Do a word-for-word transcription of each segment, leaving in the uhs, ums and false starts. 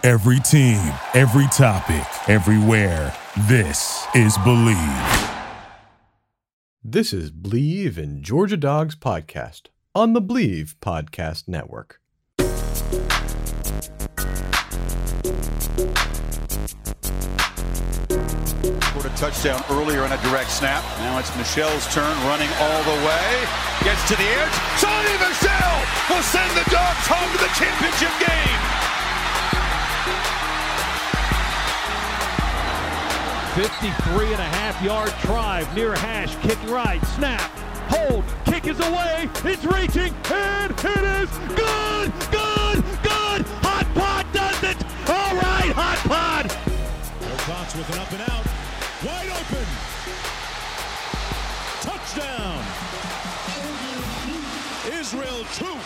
Every team, every topic, everywhere. This is Believe. This is Believe in Georgia Dogs podcast on the Believe Podcast Network. Scored a touchdown earlier on a direct snap. Now it's Michelle's turn, running all the way. Gets to the edge. Sony Michel will send the Dogs home to the championship game. fifty-three and a half yard drive near hash, kick right, snap, hold, kick is away, it's reaching, and it is good, good, good. Hot Pot does it. All right, Hot Pot. Wilcox with an up and out, wide open. Touchdown. Israel two.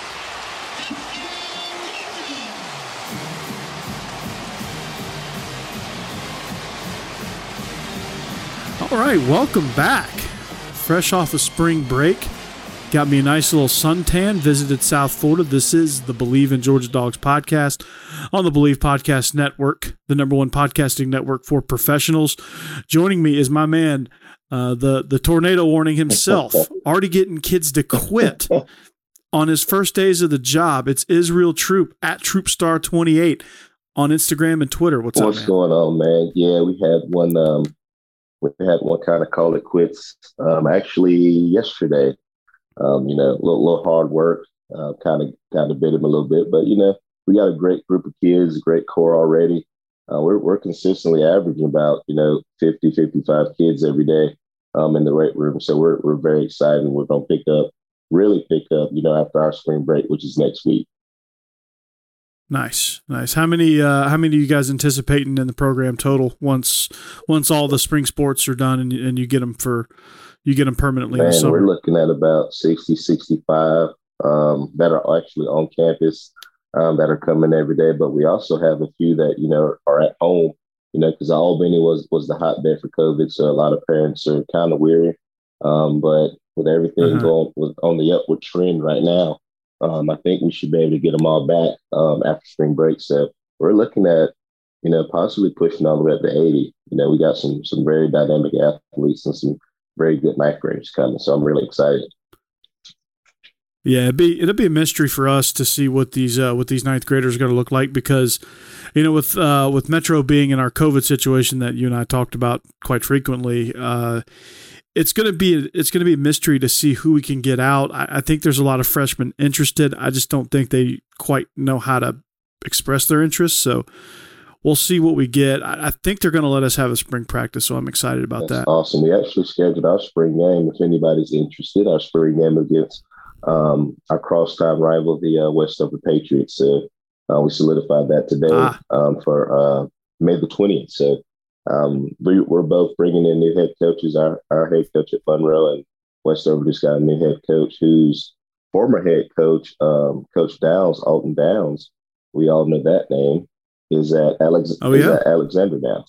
All right, welcome back. Fresh off of spring break. Got me a nice little suntan, visited South Florida. This is the Believe in Georgia Dogs podcast on the Believe Podcast Network, the number one podcasting network for professionals. Joining me is my man, uh, the, the tornado warning himself, already getting kids to quit on his first days of the job. It's Israel Troop at Troopstar twenty-eight on Instagram and Twitter. What's, What's up, man? going on, man? Yeah, we had one um, we had one kind of call it quits um, actually yesterday. Um, you know, a little, little hard work, uh, kind of kind of bit him a little bit, but you know, we got a great group of kids, a great core already. Uh, we're we're consistently averaging about you know fifty, fifty-five kids every day um, in the weight room, so we're we're very excited. We're gonna pick up, really pick up, you know, after our spring break, which is next week. Nice, nice. How many, uh, how many are you guys anticipating in the program total once, once all the spring sports are done and, and you get them for, you get them permanently? Man, in the summer? We're looking at about sixty, sixty-five um, that are actually on campus um, that are coming every day. But we also have a few that, you know, are at home, you know, because Albany was, was the hotbed for COVID. So a lot of parents are kind of weary. Um, but with everything uh-huh. going with, on the upward trend right now, Um, I think we should be able to get them all back um, after spring break. So we're looking at, you know, possibly pushing all the way up to eighty. You know, we got some some very dynamic athletes and some very good ninth graders coming. So I'm really excited. Yeah, it'd be it'll be a mystery for us to see what these uh, what these ninth graders are going to look like because, you know, with uh, with Metro being in our COVID situation that you and I talked about quite frequently. Uh, It's gonna be it's gonna be a mystery to see who we can get out. I, I think there's a lot of freshmen interested. I just don't think they quite know how to express their interest. So we'll see what we get. I, I think they're gonna let us have a spring practice, so I'm excited about That's that. Awesome. We actually scheduled our spring game. If anybody's interested, our spring game against um, our crosstown rival, the uh, Westover Patriots. So uh, we solidified that today Ah. um, for uh, May the twentieth. So. Um, we, we're both bringing in new head coaches. Our, our head coach at Monroe and Westover just got a new head coach who's former head coach, um, Coach Downs, Alton Downs. We all know that name is at Alex. Oh, is yeah? at Alexander now.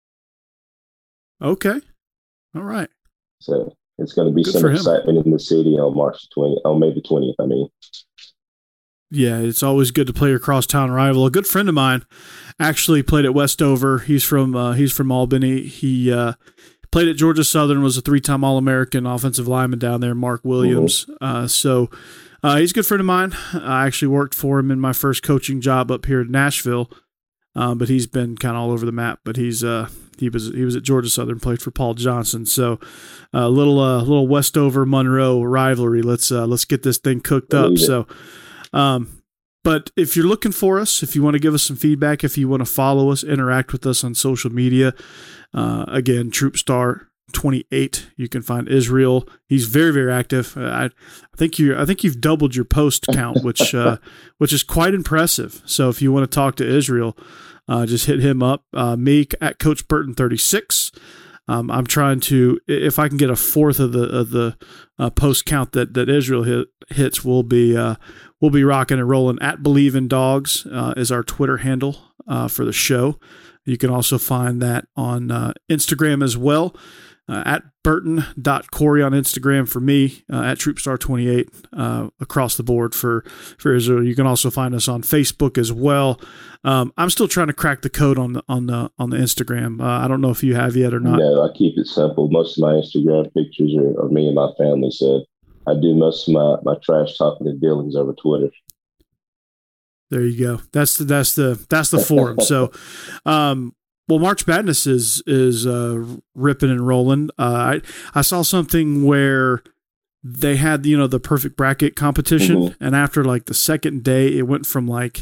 Okay, all right. So it's going to be Good some for him. excitement in the city on March twentieth, on May the twentieth. I mean. Yeah, it's always good to play your crosstown rival. A good friend of mine actually played at Westover. He's from uh, he's from Albany. He uh, played at Georgia Southern, was a three-time All-American offensive lineman down there, Mark Williams. Mm-hmm. Uh, so uh, he's a good friend of mine. I actually worked for him in my first coaching job up here in Nashville, uh, but he's been kind of all over the map. But he's uh, he was he was at Georgia Southern, played for Paul Johnson. So a uh, little uh, little Westover Monroe rivalry. Let's uh, let's get this thing cooked up. So. Um, but if you're looking for us, if you want to give us some feedback, if you want to follow us, interact with us on social media, uh, again, Troopstar twenty-eight, you can find Israel. He's very, very active. Uh, I, I think you, I think you've doubled your post count, which, uh, which is quite impressive. So if you want to talk to Israel, uh, just hit him up. Uh, me at Coach Burton thirty-six. Um, I'm trying to, if I can get a fourth of the of the uh, post count that that Israel hit, hits, we'll be uh, we'll be rocking and rolling. At Believe in Dogs uh, is our Twitter handle uh, for the show. You can also find that on uh, Instagram as well. uh, at burton dot corey on Instagram for me, uh, at troopstar twenty-eight uh, across the board for, for Israel. You can also find us on Facebook as well. Um, I'm still trying to crack the code on the on the on the Instagram. Uh, I don't know if you have yet or not. No, I keep it simple. Most of my Instagram pictures are, are me and my family, so I do most of my, my trash talking and dealings over Twitter. There you go. That's the that's the that's the forum. So, um, well, March Madness is is uh, ripping and rolling. Uh, I I saw something where they had, you know, the perfect bracket competition, mm-hmm. and after like the second day, it went from like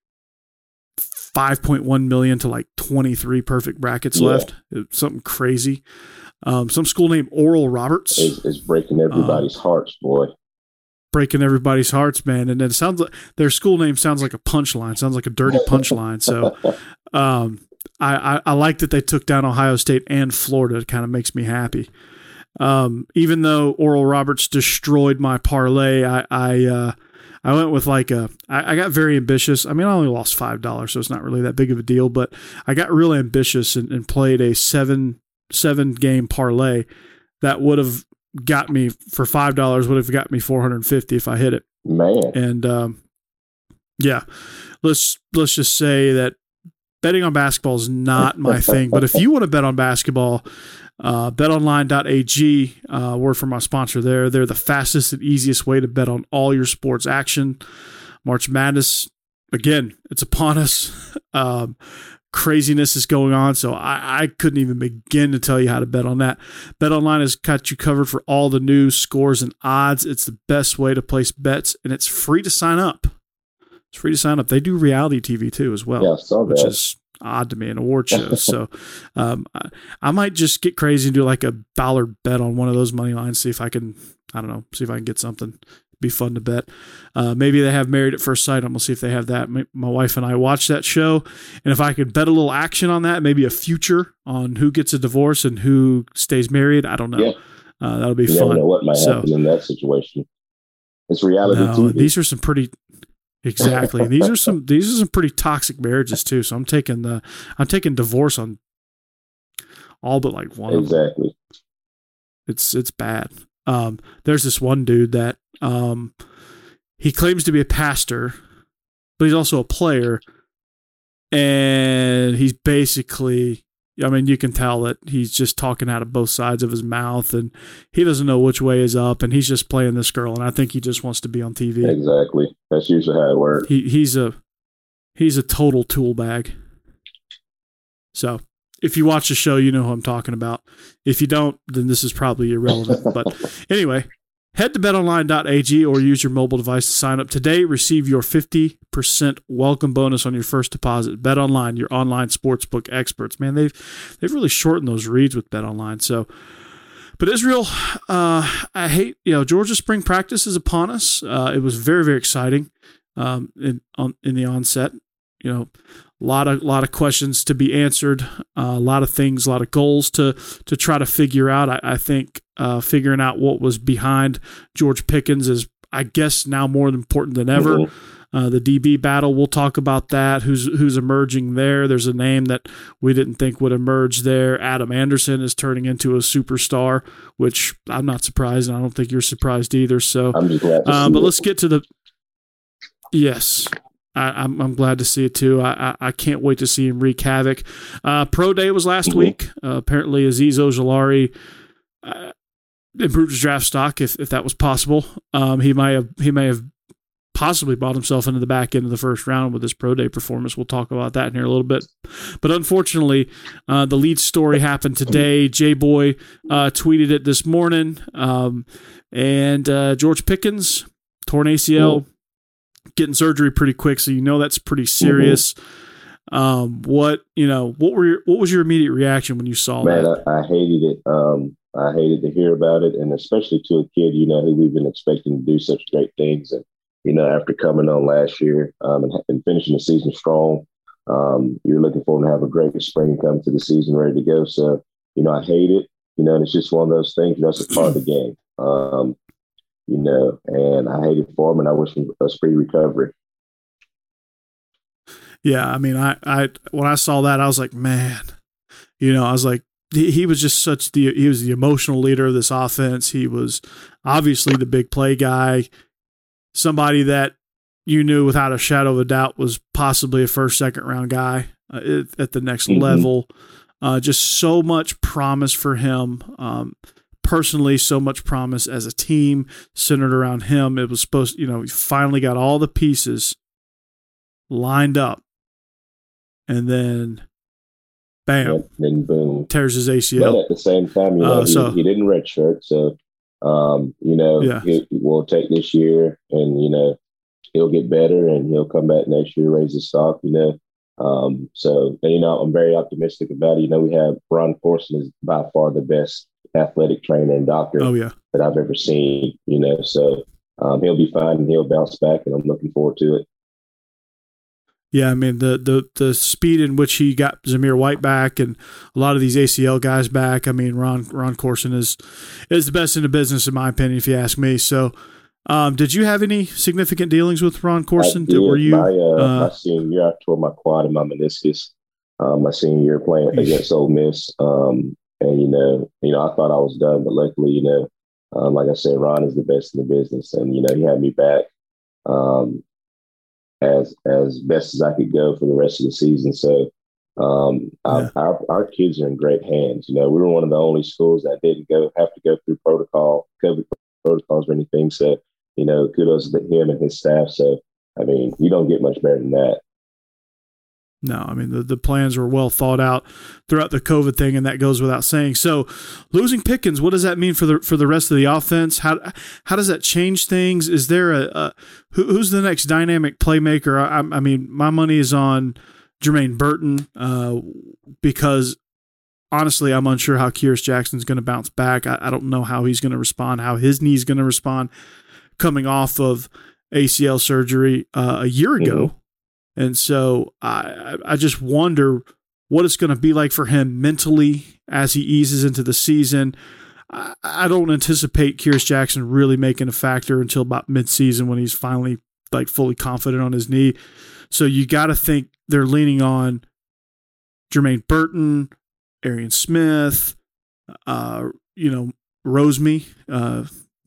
five point one million to like twenty-three perfect brackets yeah. left. It, something crazy. Um, some school named Oral Roberts is, is breaking everybody's um, hearts, boy. Breaking everybody's hearts, man. And it sounds like their school name sounds like a punchline, sounds like a dirty punchline. So um, I, I, I like that they took down Ohio State and Florida. It kind of makes me happy. Um, even though Oral Roberts destroyed my parlay, I I, uh, I went with like a I, I got very ambitious. I mean, I only lost five dollars, so it's not really that big of a deal, but I got really ambitious and, and played a seven seven game parlay that would have got me for five dollars, would have got me four hundred fifty if I hit it. Man. And um, yeah, let's let's just say that betting on basketball is not my thing. But if you want to bet on basketball, uh, bet online dot a g, uh, word from my sponsor there. They're the fastest and easiest way to bet on all your sports action. March Madness, again, it's upon us. um, Craziness is going on, so I, I couldn't even begin to tell you how to bet on that. BetOnline has got you covered for all the news, scores, and odds. It's the best way to place bets, and it's free to sign up. It's free to sign up. They do reality T V too as well, yeah, I saw that. Which is odd to me in award shows. so um, I, I might just get crazy and do like a dollar bet on one of those money lines, see if I can, I don't know, see if I can get something. Be fun to bet. Uh, maybe they have Married at First Sight. I'm gonna see if they have that. My, my wife and I watch that show, and if I could bet a little action on that, maybe a future on who gets a divorce and who stays married. I don't know. Yeah. Uh, that'll be you fun. Never know what might so, happen in that situation. It's reality no, T V. These are some pretty exactly. these are some these are some pretty toxic marriages too. So I'm taking the I'm taking divorce on all but like one. Exactly. It's it's bad. Um, there's this one dude that um, he claims to be a pastor, but he's also a player, and he's basically, I mean, you can tell that he's just talking out of both sides of his mouth, and he doesn't know which way is up, and he's just playing this girl, and I think he just wants to be on T V. Exactly. That's usually how it works. He he's a he's a total tool bag. So. If you watch the show, you know who I'm talking about. If you don't, then this is probably irrelevant. But anyway, head to bet online dot a g or use your mobile device to sign up today. Receive your fifty percent welcome bonus on your first deposit. BetOnline, your online sportsbook experts. Man, they've they've really shortened those reads with BetOnline. So, but Israel, uh, I hate, you know, Georgia spring practice is upon us. Uh, it was very, very exciting um, in on in the onset. You know, a lot of lot of questions to be answered, uh, a lot of things, a lot of goals to to try to figure out. I, I think uh, figuring out what was behind George Pickens is, I guess, now more important than ever. Mm-hmm. Uh, the D B battle, we'll talk about that. Who's who's emerging there? There's a name that we didn't think would emerge there. Adam Anderson is turning into a superstar, which I'm not surprised, and I don't think you're surprised either. So, I'm just glad to uh, see but it. let's get to the yes. I, I'm I'm glad to see it too. I, I I can't wait to see him wreak havoc. Uh, Pro Day was last mm-hmm. week. Uh, apparently, Azeez Ojulari uh, improved his draft stock, if if that was possible. Um, he might have he may have possibly bought himself into the back end of the first round with his Pro Day performance. We'll talk about that in here a little bit. But unfortunately, uh, the lead story happened today. J-Boy uh, tweeted it this morning, um, and uh, George Pickens torn A C L. Mm-hmm. Getting surgery pretty quick, so you know that's pretty serious. Mm-hmm. Um, what you know? What were your, what was your immediate reaction when you saw Man, that? I, I hated it. Um, I hated to hear about it, and especially to a kid, you know, who we've been expecting to do such great things, and you know, after coming on last year um, and, and finishing the season strong, um, you're looking for him to have a great spring, come to the season ready to go. So, you know, I hate it. You know, and it's just one of those things. You know, it's a part of the game. Um, You know, and I hate it for him, and I wish him a speedy recovery. Yeah, I mean, I, I when I saw that, I was like, man, you know, I was like, he, he was just such the he was the emotional leader of this offense. He was obviously the big play guy, somebody that you knew without a shadow of a doubt was possibly a first, second round guy uh, at the next mm-hmm. level. Uh, just so much promise for him. Um, personally, so much promise as a team centered around him. It was supposed, you know, he finally got all the pieces lined up, and then bam, yep, then boom, tears his A C L. But at the same time, you know, uh, so, he, he didn't redshirt, so um, you know, yeah. he, we'll take this year, and you know, he'll get better, and he'll come back next year, raise his stock, you know. Um, so and, you know, I'm very optimistic about it. You know, we have Ron Corson is by far the best athletic trainer and doctor oh, yeah. that I've ever seen. You know, so um, he'll be fine and he'll bounce back, and I'm looking forward to it. Yeah, I mean, the the the speed in which he got Zamir White back and a lot of these A C L guys back, I mean, Ron Ron Corson is is the best in the business, in my opinion, if you ask me. So, um, did you have any significant dealings with Ron Corson? I did. Were you, my, uh, uh, my senior year, I tore my quad and my meniscus. Um, my senior year playing against Ole Miss. Um, and, you know, you know, I thought I was done, but luckily, you know, um, like I said, Ron is the best in the business. And, you know, he had me back. Um, as as best as I could go for the rest of the season. So um, yeah. our, our our kids are in great hands. You know, we were one of the only schools that didn't go have to go through protocol, COVID protocols or anything. So, you know, kudos to him and his staff. So, I mean, you don't get much better than that. No, I mean, the, the plans were well thought out throughout the COVID thing, and that goes without saying. So losing Pickens, what does that mean for the for the rest of the offense? How how does that change things? Is there a, a who, who's the next dynamic playmaker? I, I mean, my money is on Jermaine Burton uh, because, honestly, I'm unsure how Kearis Jackson's going to bounce back. I, I don't know how he's going to respond, how his knee's going to respond coming off of A C L surgery uh, a year ago. Mm-hmm. And so I I just wonder what it's going to be like for him mentally as he eases into the season. I, I don't anticipate Kearis Jackson really making a factor until about midseason when he's finally like fully confident on his knee. So you got to think they're leaning on Jermaine Burton, Arian Smith, uh, you know, Rosemy. Uh,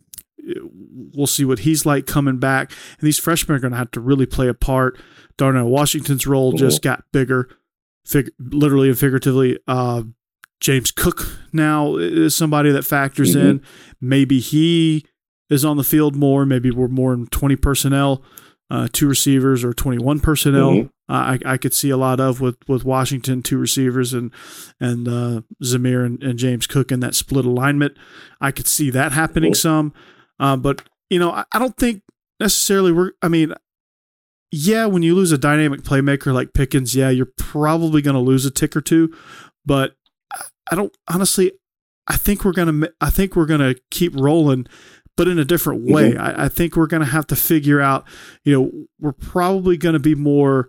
we'll see what he's like coming back. And these freshmen are going to have to really play a part. Darnell Washington's role mm-hmm. just got bigger, fig- literally and figuratively. Uh, James Cook now is somebody that factors mm-hmm. in. Maybe he is on the field more. Maybe we're more in twenty personnel, uh, two receivers, or twenty-one personnel. Mm-hmm. Uh, I, I could see a lot of with, with Washington, two receivers, and and uh, Zamir and, and James Cook in that split alignment. I could see that happening mm-hmm. some. Uh, but, you know, I, I don't think necessarily we're – I mean – yeah, when you lose a dynamic playmaker like Pickens, yeah, you're probably going to lose a tick or two, but I don't honestly. I think we're gonna. I think we're gonna keep rolling, but in a different way. Mm-hmm. I, I think we're gonna have to figure out. You know, we're probably going to be more.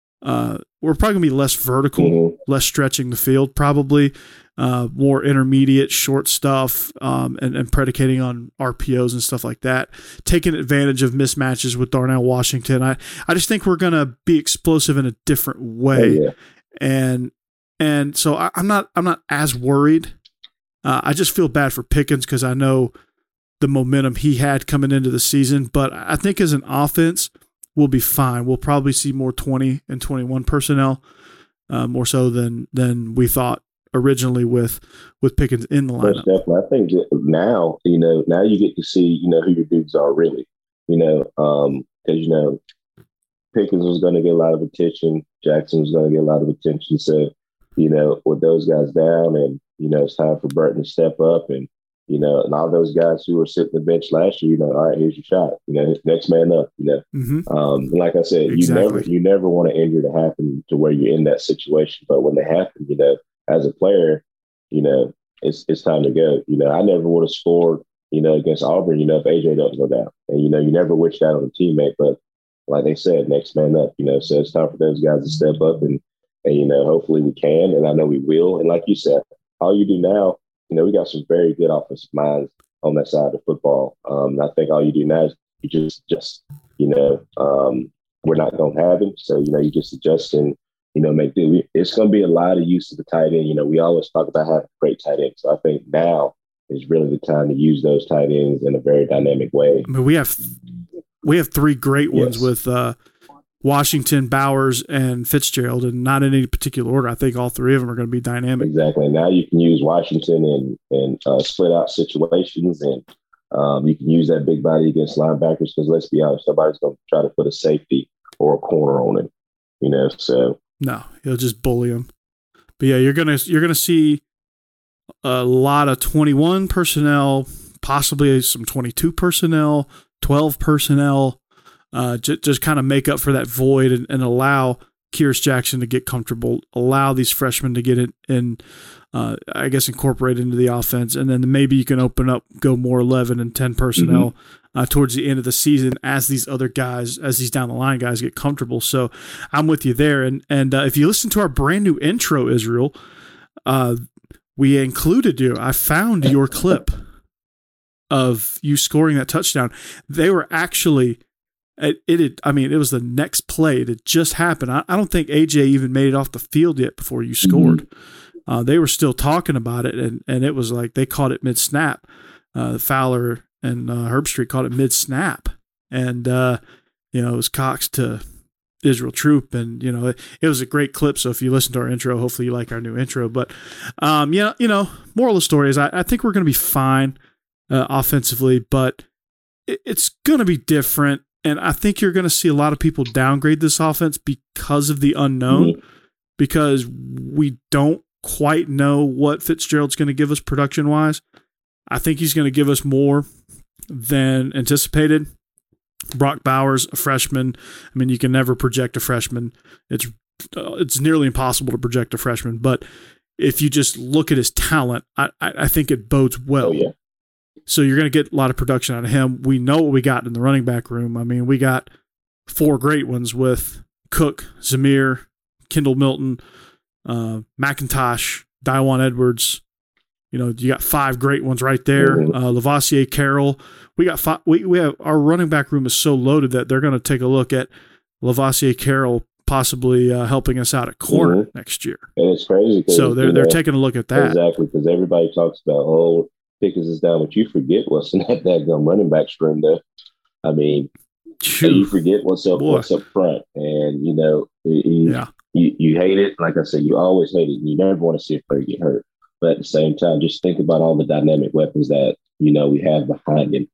Uh, we're probably going to be less vertical, mm-hmm. less stretching the field, probably uh, more intermediate, short stuff, um, and, and predicating on R P Os and stuff like that. Taking advantage of mismatches with Darnell Washington. I, I just think we're going to be explosive in a different way, oh, yeah. and and so I, I'm not I'm not as worried. Uh, I just feel bad for Pickens because I know the momentum he had coming into the season, but I think as an offense, we'll be fine. We'll probably see more twenty and twenty-one personnel, uh, more so than than we thought originally with with Pickens in the lineup. Most definitely. I think now, you know, now you get to see, you know, who your dudes are really, you know, because, um, you know, Pickens was going to get a lot of attention. Jackson was going to get a lot of attention. So, you know, with those guys down and, you know, it's time for Burton to step up and, you know, and all those guys who were sitting the bench last year, you know, all right, here's your shot. You know, next man up, you know. Mm-hmm. Um, and like I said, exactly. you never you never want an injury to happen to where you're in that situation. But when they happen, you know, as a player, you know, it's it's time to go. You know, I never would have scored, you know, against Auburn, you know, if A J doesn't go down. And, you know, you never wish that on a teammate. But like they said, next man up, you know, so it's time for those guys to step up and, and you know, hopefully we can. And I know we will. And like you said, all you do now, you know, we got some very good offensive minds on that side of football. Um, I think all you do now is you just, just you know, um, we're not going to have him. So, you know, you just adjust and, you know, make do. We, it's going to be a lot of use of the tight end. You know, we always talk about having great tight ends. So I think now is really the time to use those tight ends in a very dynamic way. I mean, we have we have three great ones Yes. with uh, Washington, Bowers, and Fitzgerald, and not in any particular order. I think all three of them are going to be dynamic. Exactly. And now you can use Washington in, in uh, split out situations, and um, you can use that big body against linebackers because let's be honest, nobody's going to try to put a safety or a corner on him, you know, so. No, he'll just bully him. But yeah, you're gonna you're gonna see a lot of twenty-one personnel, possibly some twenty-two personnel, twelve personnel, uh, j- just kind of make up for that void and, and allow Kyrus Jackson to get comfortable, allow these freshmen to get it in, uh, I guess, incorporate into the offense, and then maybe you can open up, go more eleven and ten personnel mm-hmm. uh, towards the end of the season as these other guys, as these down the line guys get comfortable. So I'm with you there. And and uh, if you listen to our brand new intro, Israel, uh, we included you. I found your clip of you scoring that touchdown. They were actually. It, it had, I mean, it was the next play that just happened. I, I don't think A J even made it off the field yet before you scored. Mm-hmm. Uh, they were still talking about it, and, and it was like they caught it mid-snap. Uh, Fowler and uh, Herbstreit caught it mid-snap. And, uh, you know, it was Cox to Israel Troop, and, you know, it, it was a great clip. So if you listen to our intro, hopefully you like our new intro. But, um, yeah, you know, moral of the story is I, I think we're going to be fine uh, offensively, but it, it's going to be different. And I think you're going to see a lot of people downgrade this offense because of the unknown, mm-hmm. because we don't quite know what Fitzgerald's going to give us production-wise. I think he's going to give us more than anticipated. Brock Bowers, a freshman. I mean, you can never project a freshman. It's uh, it's nearly impossible to project a freshman. But if you just look at his talent, I, I, I think it bodes well. Oh, yeah. So you're going to get a lot of production out of him. We know what we got in the running back room. I mean, we got four great ones with Cook, Zamir, Kendall Milton, uh, McIntosh, Daiwan Edwards. You know, you got five great ones right there. Mm-hmm. Uh, Lavoisier Carroll. We got five. We we have our running back room is so loaded that they're going to take a look at Lavoisier Carroll possibly uh, helping us out at corner mm-hmm. next year. And it's crazy. So they're they're know, taking a look at that. Exactly, because everybody talks about oh. Pickens is down, but you forget what's in that daggum running back stream there. I mean, you forget what's up, Boy. what's up front, and you know, you, yeah. you you hate it. Like I said, you always hate it, and you never want to see a player get hurt. But at the same time, just think about all the dynamic weapons that you know we have behind him,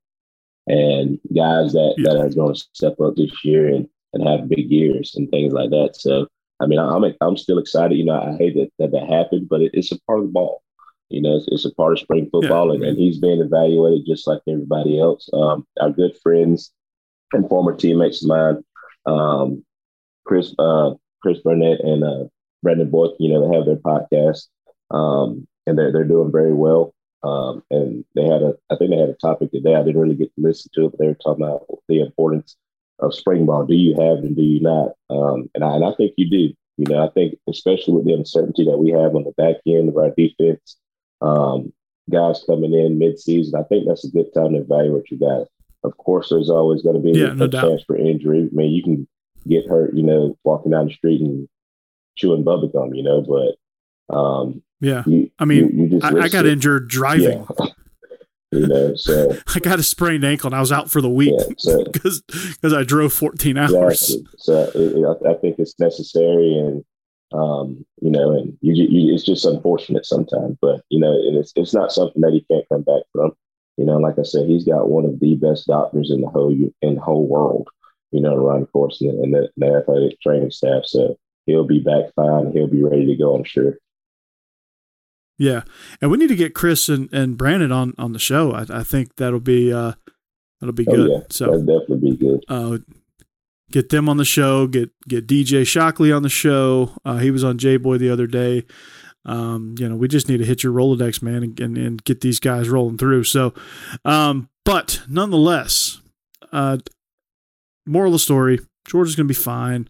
and guys that, yeah. that are going to step up this year and, and have big years and things like that. So, I mean, I'm I'm still excited. You know, I hate that that, that happened, but it, it's a part of the ball. You know, it's, it's a part of spring football, yeah. and, and he's being evaluated just like everybody else. Um, our good friends and former teammates of mine, um, Chris uh, Chris Burnett and uh, Brandon Boykin, you know, they have their podcast, um, and they're they're doing very well. Um, and they had a, I think they had a topic today. I didn't really get to listen to it, but they were talking about the importance of spring ball. Do you have it and do you not? Um, and I and I think you do. You know, I think especially with the uncertainty that we have on the back end of our defense. Um, guys coming in mid-season, I think that's a good time to evaluate your guys. Of course, there's always going to be yeah, a, no a chance for injury. I mean, you can get hurt, you know, walking down the street and chewing bubblegum, you know, but um, yeah, you, I mean, you, you just I, I got injured driving. Yeah. You know, so I got a sprained ankle and I was out for the week because yeah, so, because I drove fourteen hours. Exactly. So it, it, I think it's necessary and. Um, you know, and you, you, it's just unfortunate sometimes, but you know, and it's it's not something that he can't come back from. You know, like I said, he's got one of the best doctors in the whole in the whole world. You know, around the course and, and the, the athletic training staff, so he'll be back fine. He'll be ready to go, I'm sure. Yeah, and we need to get Chris and, and Brandon on, on the show. I, I think that'll be uh, that'll be good. Oh, yeah. So that'll definitely be good. Uh, Get them on the show. Get get D J Shockley on the show. Uh, he was on J-Boy the other day. Um, you know, we just need to hit your Rolodex, man, and, and, and get these guys rolling through. So, um, but nonetheless, uh, moral of the story: Georgia's going to be fine.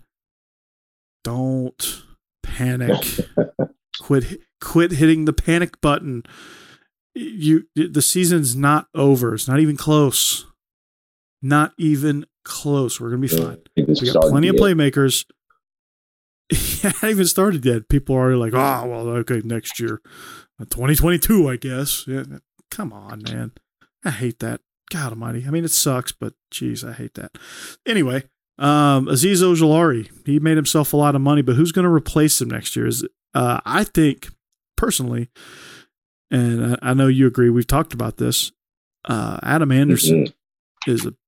Don't panic. quit quit hitting the panic button. You the season's not over. It's not even close. Not even close. We're going to be fine. We got plenty of playmakers. yeah, I haven't even started yet. People are like, oh, well, okay, next year, twenty twenty-two, I guess. Yeah, come on, man. I hate that. God almighty. I mean, it sucks, but geez, I hate that. Anyway, um, Azeez Ojulari, he made himself a lot of money, but who's going to replace him next year? Is uh, I think, personally, and I, I know you agree, we've talked about this, uh, Adam Anderson mm-hmm. is a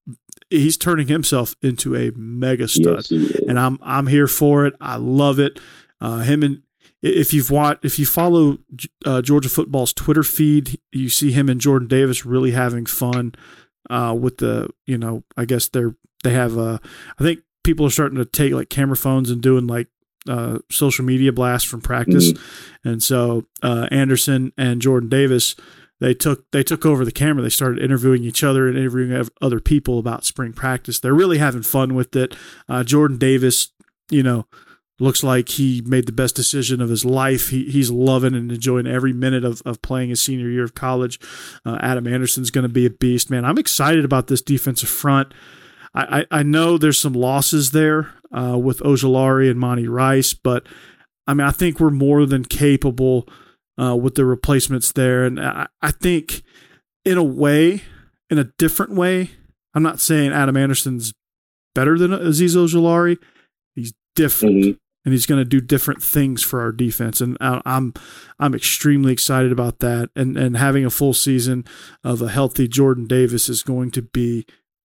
he's turning himself into a mega stud, yes, and I'm I'm here for it. I love it. Uh, him and if you've watched, if you follow uh, Georgia football's Twitter feed, you see him and Jordan Davis really having fun uh, with the, you know, I guess they're they have. Uh, I think people are starting to take like camera phones and doing like uh, social media blasts from practice, mm-hmm. and so uh, Anderson and Jordan Davis. They took they took over the camera. They started interviewing each other and interviewing other people about spring practice. They're really having fun with it. Uh, Jordan Davis, you know, looks like he made the best decision of his life. He he's loving and enjoying every minute of, of playing his senior year of college. Uh, Adam Anderson's going to be a beast, man. I'm excited about this defensive front. I, I, I know there's some losses there uh, with Ojulari and Monty Rice, but I mean I think we're more than capable. Uh, with the replacements there. And I, I think in a way, in a different way, I'm not saying Adam Anderson's better than Azeez Ojulari. He's different, mm-hmm. and he's going to do different things for our defense. And I, I'm I'm extremely excited about that. And and having a full season of a healthy Jordan Davis is going to be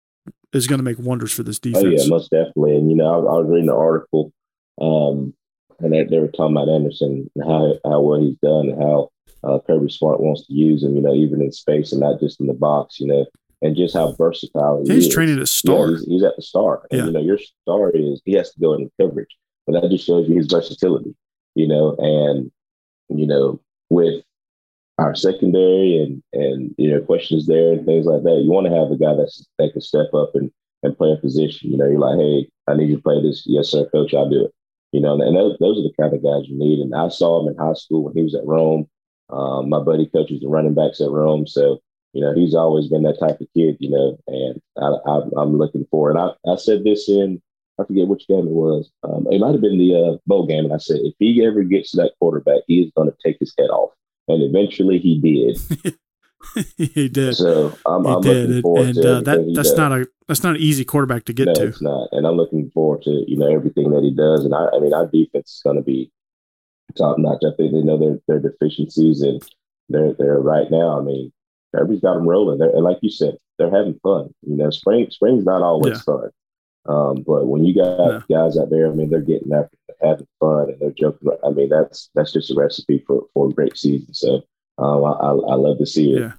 is going to make wonders for this defense. Oh yeah, most definitely. And you know, I, I was reading an article. Um, And they, they were talking about Anderson and how, how well he's done and how uh, Kirby Smart wants to use him, you know, even in space and not just in the box, you know, and just how versatile he he's is. He's training at star. Yeah, he's, he's at the star. And, yeah. you know, your star is he has to go into coverage. But that just shows you his versatility, you know, and, you know, with our secondary and, and you know, questions there and things like that, you want to have a guy that's, that can step up and, and play a position. You know, you're like, hey, I need you to play this. Yes, sir, coach, I'll do it. You know, and those, those are the kind of guys you need. And I saw him in high school when he was at Rome. Um, my buddy coaches the running backs at Rome. So, you know, he's always been that type of kid, you know, and I, I, I'm looking for it. I, I said this in, I forget which game it was. Um, it might have been the uh, bowl game. And I said, if he ever gets to that quarterback, he is going to take his head off. And eventually he did. he did. So I'm, he I'm did. looking forward and, to uh, that. That's does. not a that's not an easy quarterback to get no, to. It's not, and I'm looking forward to you know everything that he does. And I, I mean, our defense is going to be top notch. I think they know their their deficiencies, and they're they're right now. I mean, Kirby's got them rolling. They're, and like you said, they're having fun. You know, spring spring's not always yeah. fun, um, but when you got yeah. guys out there, I mean, they're getting after it, they're having fun, and they're joking. I mean, that's that's just a recipe for for a great season. So um, I, I I love to see it. Yeah.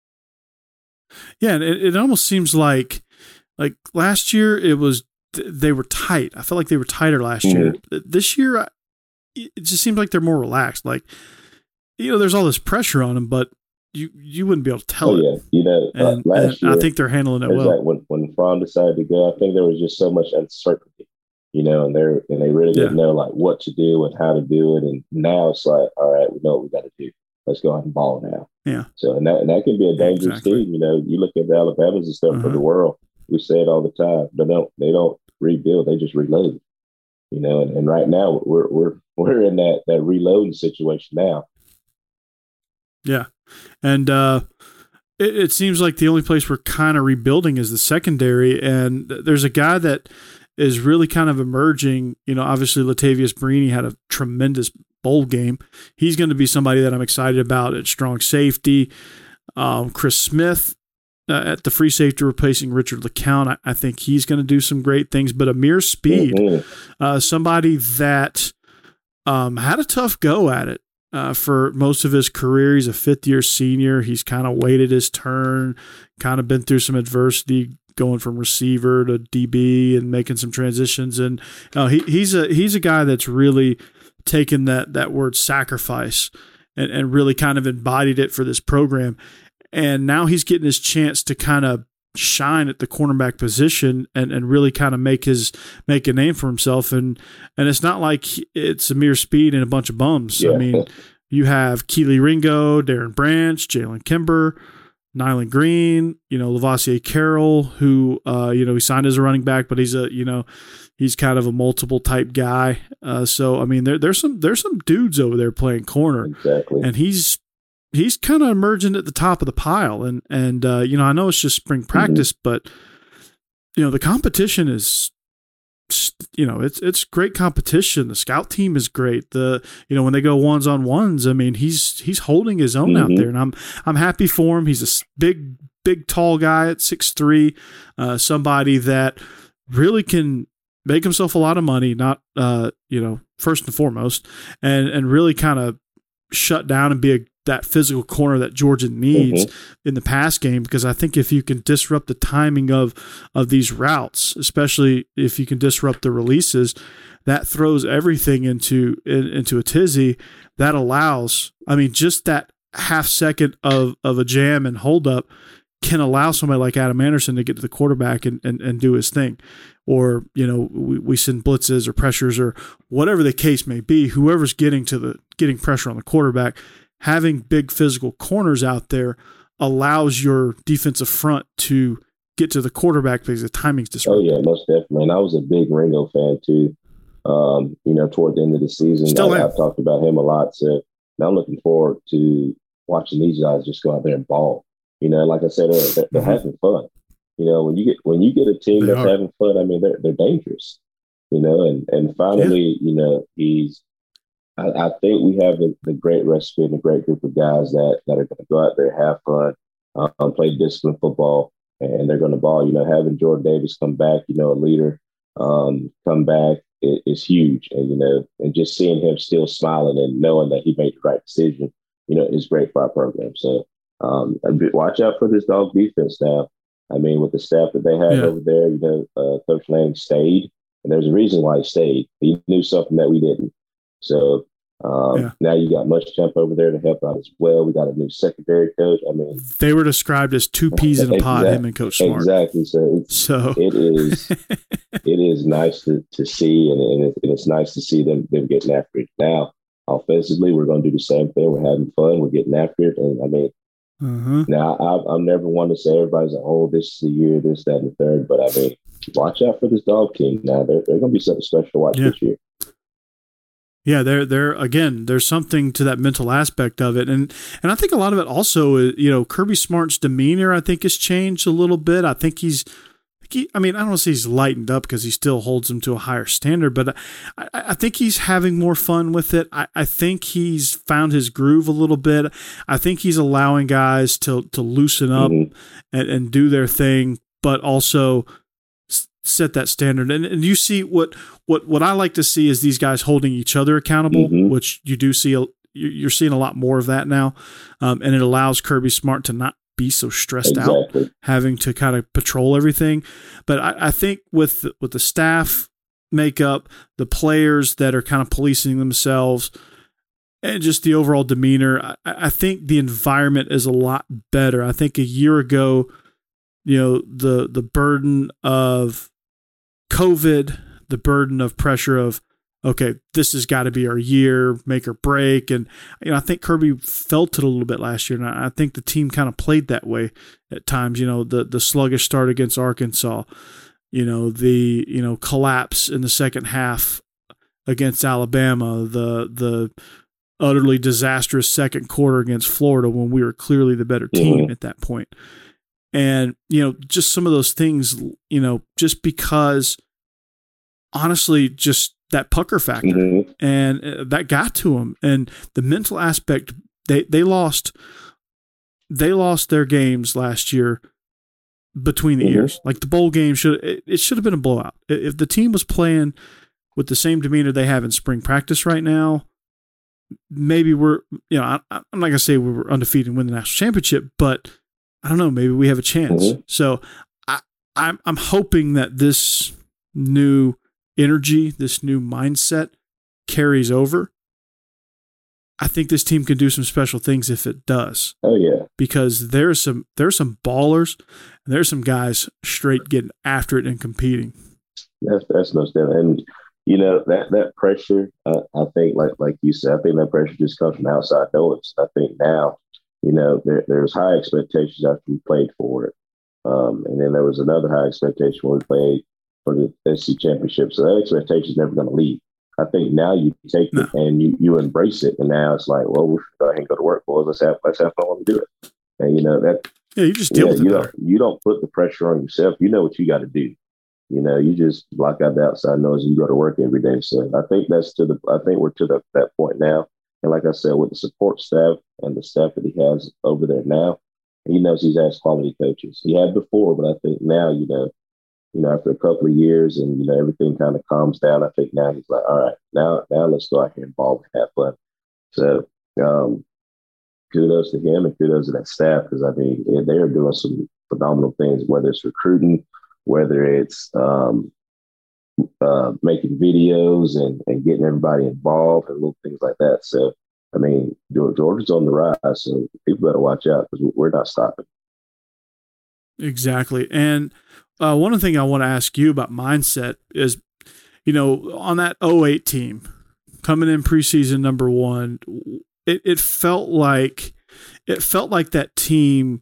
Yeah, and it, it almost seems like like last year it was they were tight. I felt like they were tighter last mm-hmm. year. This year, it just seems like they're more relaxed. Like, you know, there's all this pressure on them, but you you wouldn't be able to tell oh, it. Yeah, you know, and, uh, last and year I think they're handling it well. Like when when Fromm decided to go, I think there was just so much uncertainty, you know, and they're and they really yeah. didn't know like what to do and how to do it. And now it's like, all right, we know what we got to do. Let's go out and ball now. Yeah. So, and that, and that can be a dangerous exactly. team. You know, you look at the Alabamas and stuff uh-huh. for the world. We say it all the time. They don't, they don't rebuild. They just reload. You know, and, and right now we're we're we're in that that reloading situation now. Yeah, and uh, it, it seems like the only place we're kind of rebuilding is the secondary. And there's a guy that is really kind of emerging. You know, obviously Latavius Brini had a tremendous bowl game. He's going to be somebody that I'm excited about at strong safety. Um, Chris Smith uh, at the free safety replacing Richard LeCount. I, I think he's going to do some great things. But Amir Speed, mm-hmm. uh, somebody that um, had a tough go at it uh, for most of his career. He's a fifth-year senior. He's kind of waited his turn, kind of been through some adversity, going from receiver to D B and making some transitions. And uh, he, he's a he's a guy that's really taken that that word sacrifice and, and really kind of embodied it for this program. And now he's getting his chance to kind of shine at the cornerback position and, and really kind of make his make a name for himself. And and it's not like it's Amir Speed and a bunch of bums. Yeah. I mean, you have Keely Ringo, Darren Branch, Jalen Kimber, Nyland Green, you know, Lavassier Carroll, who, uh, you know, he signed as a running back, but he's a, you know, he's kind of a multiple type guy. Uh, so, I mean, there, there's some, there's some dudes over there playing corner, exactly. and he's, he's kind of emerging at the top of the pile. And, and, uh, you know, I know it's just spring practice, mm-hmm. but you know, the competition is, you know, it's, it's great competition. The scout team is great. The, you know, when they go ones on ones, I mean, he's, he's holding his own mm-hmm. out there, and I'm, I'm happy for him. He's a big, big, tall guy at six three, uh, somebody that really can make himself a lot of money, not, uh, you know, first and foremost, and, and really kind of shut down and be a, that physical corner that Georgia needs mm-hmm. in the pass game. Because I think if you can disrupt the timing of, of these routes, especially if you can disrupt the releases, that throws everything into, in, into a tizzy. That allows, I mean, just that half second of, of a jam and hold up can allow somebody like Adam Anderson to get to the quarterback and, and, and do his thing. Or, you know, we, we send blitzes or pressures or whatever the case may be, whoever's getting to the, getting pressure on the quarterback, having big physical corners out there allows your defensive front to get to the quarterback because the timing's disrupted. Oh yeah, most definitely. And I was a big Ringo fan too. Um, you know, toward the end of the season, Still I, am. I've talked about him a lot. So now I'm looking forward to watching these guys just go out there and ball. You know, like I said, they're, they're mm-hmm. having fun. You know, when you get when you get a team they that's are. having fun, I mean, they're they're dangerous. You know, and and finally, yeah. you know, he's. I, I think we have the, the great recipe and a great group of guys that, that are going to go out there, have fun, um, play disciplined football, and they're going to ball. You know, having Jordan Davis come back, you know, a leader, um, come back is, is huge. And, you know, and just seeing him still smiling and knowing that he made the right decision, you know, is great for our program. So um, watch out for this dog defense now. I mean, with the staff that they have yeah. over there, you know, uh, Coach Lang stayed, and there's a reason why he stayed. He knew something that we didn't. So um, yeah. now you got Muschamp over there to help out as well. We got a new secondary coach. I mean, they were described as two peas in a pod, exactly, him and Coach Smart. Exactly. So, it's, so. it is it is nice to, to see, and, and, it, and it's nice to see them them getting after it. Now, offensively, we're going to do the same thing. We're having fun. We're getting after it. And I mean, mm-hmm. now I, I'm never one to say everybody's like, oh, this is the year, this, that, and the third. But I mean, watch out for this dog team. Now, they're, they're going to be something special to watch yeah. this year. Yeah, there, there again. There's something to that mental aspect of it, and and I think a lot of it also, you know, Kirby Smart's demeanor, I think, has changed a little bit. I think he's, he, I mean, I don't want to say he's lightened up because he still holds him to a higher standard, but I, I think he's having more fun with it. I, I think he's found his groove a little bit. I think he's allowing guys to to loosen up mm-hmm. and, and do their thing, but also set that standard. And, and you see what, what, what I like to see is these guys holding each other accountable, mm-hmm. which you do see, a, you're seeing a lot more of that now. Um, and it allows Kirby Smart to not be so stressed exactly. out, having to kind of patrol everything. But I, I think with, the, with the staff makeup, the players that are kind of policing themselves, and just the overall demeanor, I, I think the environment is a lot better. I think a year ago, you know, the, the burden of COVID, the burden of pressure of, okay, this has got to be our year, make or break. And, you know, I think Kirby felt it a little bit last year. And I think the team kind of played that way at times, you know, the, the sluggish start against Arkansas, you know, the, you know, collapse in the second half against Alabama, the, the utterly disastrous second quarter against Florida when we were clearly the better team mm-hmm. at that point. And, you know, just some of those things, you know, just because honestly, just that pucker factor mm-hmm. and uh, that got to them. And the mental aspect, they, they lost, they lost their games last year between the mm-hmm. ears. Like the bowl game should, it, it should have been a blowout. If the team was playing with the same demeanor they have in spring practice right now, maybe we're, you know, I, I'm not going to say we were undefeated and win the national championship, but I don't know, maybe we have a chance. Mm-hmm. So I, I'm I'm hoping that this new energy, this new mindset carries over. I think this team can do some special things if it does. Oh yeah. Because there's some there's some ballers and there's some guys straight getting after it and competing. That's that's no doubt. And you know, that that pressure, uh, I think like like you said, I think that pressure just comes from outside noise. I think now you know, there, there was high expectations after we played for it. Um, and then there was another high expectation when we played for the S E C championship. So that expectation is never going to leave. I think now you take no. it and you, you embrace it. And now it's like, well, we should go ahead and go to work, boys. Let's have, let's have fun and do it. And, you know, that. Yeah, you just deal yeah, with it. You don't, you don't put the pressure on yourself. You know what you got to do. You know, you just block out the outside noise and you go to work every day. So I think that's to the, I think we're to the, that point now. And like I said, with the support staff and the staff that he has over there now, he knows he's asked quality coaches. He had before, but I think now, you know, you know, after a couple of years and, you know, everything kind of calms down, I think now he's like, all right, now, now let's go out here and ball and have fun. So um, kudos to him and kudos to that staff because, I mean, they're doing some phenomenal things, whether it's recruiting, whether it's um, uh, making videos and, and getting everybody involved and little things like that. So, I mean, Georgia's on the rise, so people better watch out because we're not stopping. Exactly. And uh, one thing I want to ask you about mindset is, you know, on that oh eight team, coming in preseason number one, it, it felt like it felt like that team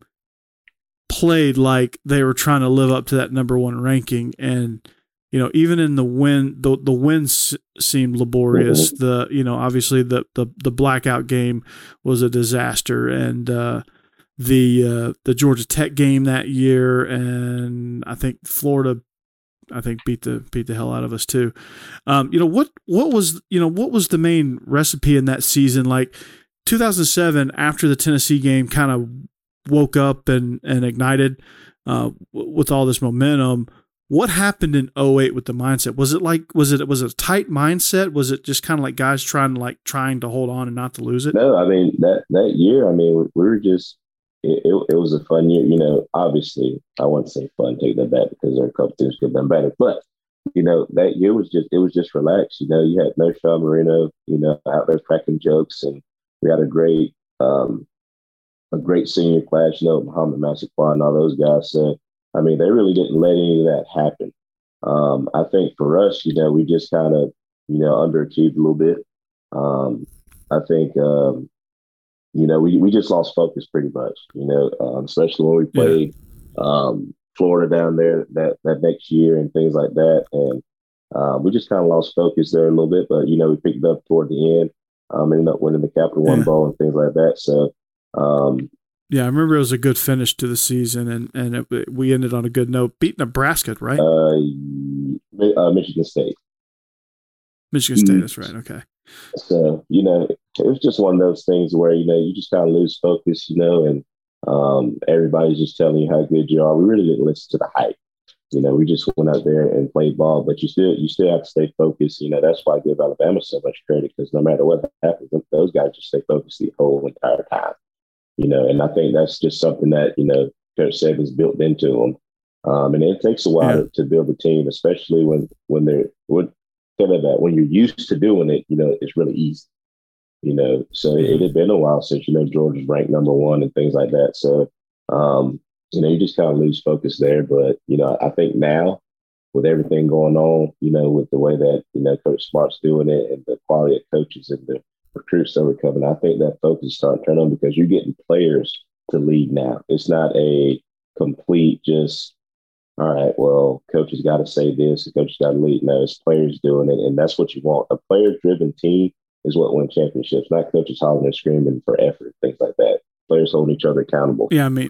played like they were trying to live up to that number one ranking. And, you know, even in the win, the the wins seemed laborious. Mm-hmm. The, you know, obviously the, the, the blackout game was a disaster, and uh, the uh, the Georgia Tech game that year, and I think Florida, I think beat the beat the hell out of us too. Um, you know what what was you know what was the main recipe in that season? Like two thousand seven, after the Tennessee game, kind of woke up and and ignited uh, with all this momentum. What happened in oh eight with the mindset? Was it like, was it, was it a tight mindset? Was it just kind of like guys trying to like trying to hold on and not to lose it? No, I mean, that, that year, I mean, we were just, it, it, it was a fun year. You know, obviously I wouldn't say fun, take that back because there are a couple things could have done better, but you know, that year was just, it was just relaxed. You know, you had no Sean Marino, you know, out there cracking jokes, and we had a great, um, a great senior class, you know, Muhammad Massaquoi and all those guys. So, I mean, they really didn't let any of that happen. Um, I think for us, you know, we just kind of, you know, underachieved a little bit. Um, I think, um, you know, we, we just lost focus pretty much, you know, um, especially when we played yeah. um, Florida down there that, that next year and things like that. And um, we just kind of lost focus there a little bit. But, you know, we picked it up toward the end, um, ended up winning the Capital One yeah. Bowl and things like that. So, um, yeah, I remember it was a good finish to the season, and and it, we ended on a good note. Beat Nebraska, right? Uh, uh, Michigan State. Michigan State, mm-hmm. That's right. Okay. So, you know, it was just one of those things where, you know, you just kind of lose focus, you know, and um, everybody's just telling you how good you are. We really didn't listen to the hype. You know, we just went out there and played ball, but you still you still have to stay focused. You know, that's why I give Alabama so much credit, because no matter what happens, those guys just stay focused the whole entire time. You know, and I think that's just something that, you know, Coach Saban's built into them. Um, and it takes a while yeah. to build a team, especially when when they're when, that when you're used to doing it, you know, it's really easy. You know, so it, it had been a while since, you know, Georgia's ranked number one and things like that. So, um, you know, you just kind of lose focus there. But, you know, I think now with everything going on, you know, with the way that, you know, Coach Smart's doing it and the quality of coaches and the recruits that were coming, I think that focus is starting to turn on because you're getting players to lead now. It's not a complete just, all right, well, coach has got to say this, the coach has got to lead. No, it's players doing it, and that's what you want. A player-driven team is what wins championships, not coaches hollering and screaming for effort, things like that. Players holding each other accountable. Yeah, I mean,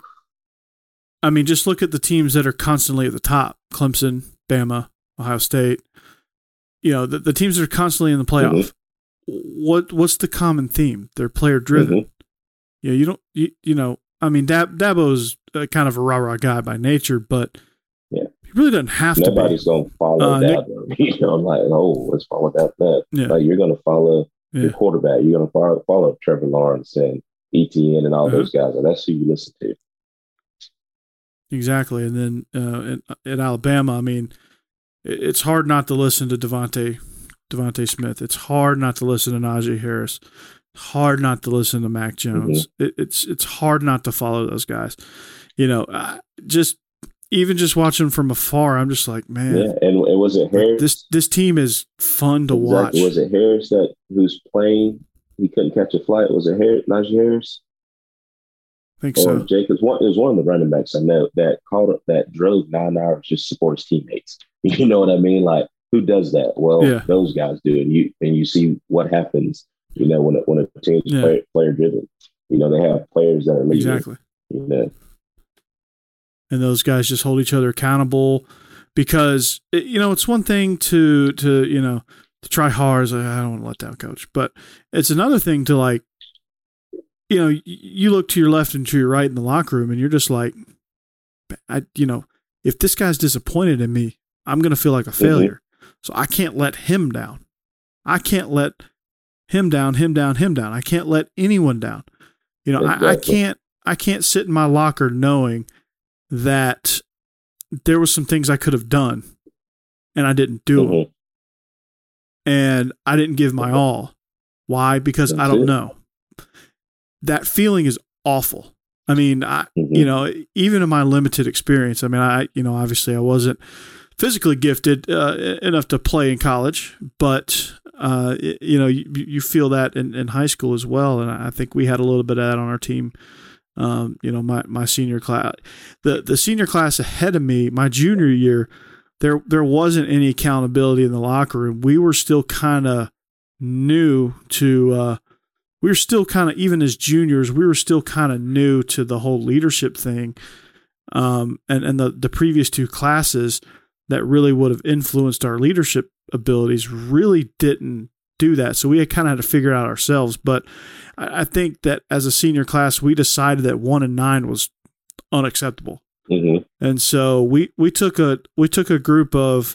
I mean, just look at the teams that are constantly at the top: Clemson, Bama, Ohio State. You know, the, the teams that are constantly in the playoff. Mm-hmm. What what's the common theme? They're player driven. Mm-hmm. Yeah, you, know, you don't you, you know. I mean, Dab, Dabo's a kind of a rah rah guy by nature, but yeah, he really doesn't have Nobody's to. Nobody's gonna follow uh, Dabo. Nick, you know, I'm like, oh, let's follow that. That yeah. Like, you're gonna follow yeah. your quarterback. You're gonna follow, follow Trevor Lawrence and E T N and all uh-huh. those guys, and that's who you listen to. Exactly, and then uh, at, at Alabama, I mean, it's hard not to listen to Devontae. Devontae Smith. It's hard not to listen to Najee Harris. Hard not to listen to Mac Jones. Mm-hmm. It, it's it's hard not to follow those guys. You know, I just even just watching from afar, I'm just like, man. Yeah, and it was it Harris. This this team is fun to exactly. watch. Was it Harris that who's playing? He couldn't catch a flight. Was it Harris? Najee Harris? think or so. Jake is one is one of the running backs I know that called that drove nine hours just to support his teammates. You know what I mean? Like, who does that? Well, yeah. those guys do, and you and you see what happens. You know, when it, when a team's yeah. player, player driven, you know, they have players that are leading. Exactly. You know, and those guys just hold each other accountable, because it, you know, it's one thing to to you know to try hard. Like, I don't want to let down coach, but it's another thing to, like, you know, you look to your left and to your right in the locker room, and you're just like, I, you know, if this guy's disappointed in me, I'm going to feel like a failure. Mm-hmm. So I can't let him down. I can't let him down, him down, him down. I can't let anyone down. You know, exactly. I, I can't, I can't sit in my locker knowing that there was some things I could have done and I didn't do mm-hmm. them. And I didn't give my all. Why? Because That's I don't it. know. That feeling is awful. I mean, I, mm-hmm. you know, even in my limited experience, I mean, I, you know, obviously I wasn't physically gifted uh, enough to play in college, but, uh, it, you know, you, you feel that in, in high school as well. And I think we had a little bit of that on our team. Um, you know, my, my senior class, the, the senior class ahead of me, my junior year, there, there wasn't any accountability in the locker room. We were still kind of new to, uh, we were still kind of, even as juniors, we were still kind of new to the whole leadership thing. Um, and, and the, the previous two classes that really would have influenced our leadership abilities really didn't do that. So we had kind of had to figure it out ourselves. But I, I think that as a senior class, we decided that one and nine was unacceptable. Mm-hmm. And so we, we took a, we took a group of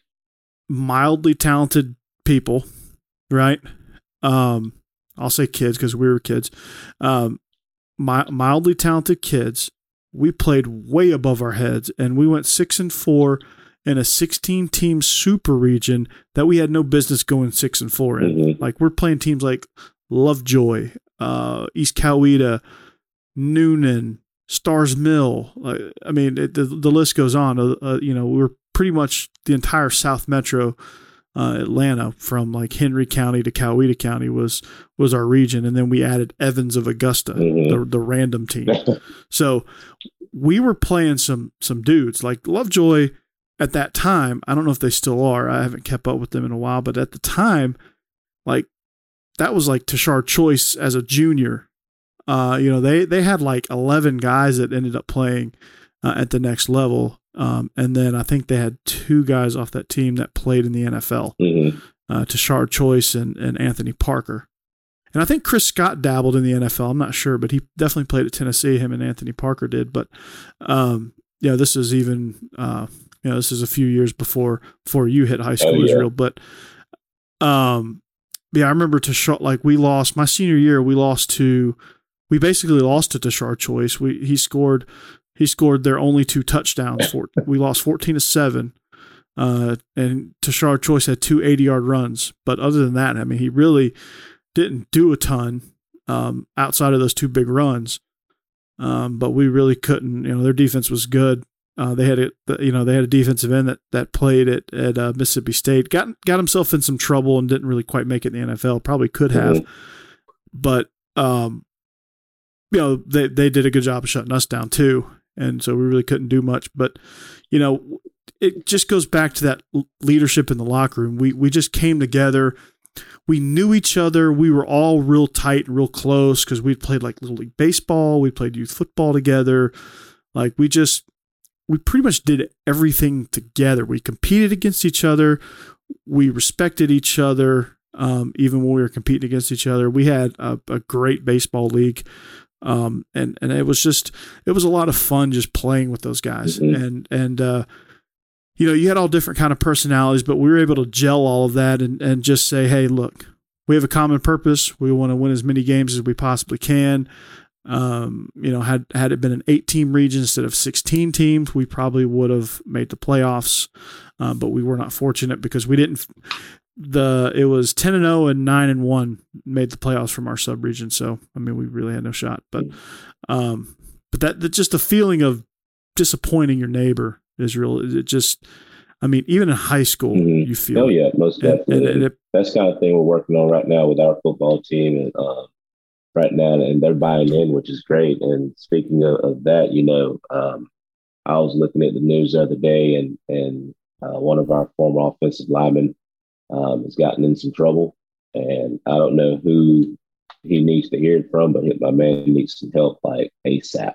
mildly talented people, right? Um, I'll say kids because we were kids, um, mi- mildly talented kids. We played way above our heads, and we went six and four in a sixteen-team super region that we had no business going six and four in. Mm-hmm. Like, we're playing teams like Lovejoy, uh, East Coweta, Noonan, Stars Mill. Uh, I mean, it, the the list goes on. Uh, uh, you know, we were pretty much the entire South Metro. Uh, Atlanta, from like Henry County to Coweta County was was our region, and then we added Evans of Augusta, mm-hmm. the the random team. So we were playing some some dudes like Lovejoy at that time. I don't know if they still are. I haven't kept up with them in a while, but at the time, like, that was like Tashard Choice as a junior. Uh, you know, they they had like eleven guys that ended up playing uh, at the next level. Um, and then I think they had two guys off that team that played in the N F L, mm-hmm. uh, Tashard Choice and, and Anthony Parker. And I think Chris Scott dabbled in the N F L. I'm not sure, but he definitely played at Tennessee. Him and Anthony Parker did. But, um, yeah, this is even, uh, you know, this is a few years before, before you hit high school, oh, yeah. Israel. But, um, yeah, I remember Tashard, like we lost my senior year. We lost to, we basically lost to Tashard Choice. We, he scored, He scored their only two touchdowns. For, we lost fourteen to seven, uh, and Tashard Choice had two eighty-yard runs. But other than that, I mean, he really didn't do a ton um, outside of those two big runs. Um, but we really couldn't. You know, their defense was good. Uh, they had a, you know, they had a defensive end that that played at at uh, Mississippi State. Got got himself in some trouble and didn't really quite make it in the N F L. Probably could have, mm-hmm. but um, you know, they they did a good job of shutting us down too. And so we really couldn't do much. But, you know, it just goes back to that leadership in the locker room. We we just came together. We knew each other. We were all real tight and real close because we'd played like Little League Baseball. We played youth football together. Like we just, we pretty much did everything together. We competed against each other. We respected each other, um, even when we were competing against each other. We had a, a great baseball league. Um, and, and it was just, it was a lot of fun just playing with those guys. Mm-hmm. And, and, uh, you know, you had all different kind of personalities, but we were able to gel all of that and, and just say, hey, look, we have a common purpose. We want to win as many games as we possibly can. Um, you know, had, had it been an eight team region instead of sixteen teams, we probably would have made the playoffs. Um, but we were not fortunate because we didn't, the it was ten and oh and nine and one made the playoffs from our sub region. So I mean, we really had no shot. But um, but that, that just the feeling of disappointing your neighbor is real. It just, I mean, even in high school, mm-hmm. you feel. Oh yeah, most definitely. And, and it, That's the kind of thing we're working on right now with our football team, and um, right now, and they're buying in, which is great. And speaking of, of that, you know, um, I was looking at the news the other day, and and uh, one of our former offensive linemen um, has gotten in some trouble, and I don't know who he needs to hear it from, but my man needs some help like ASAP.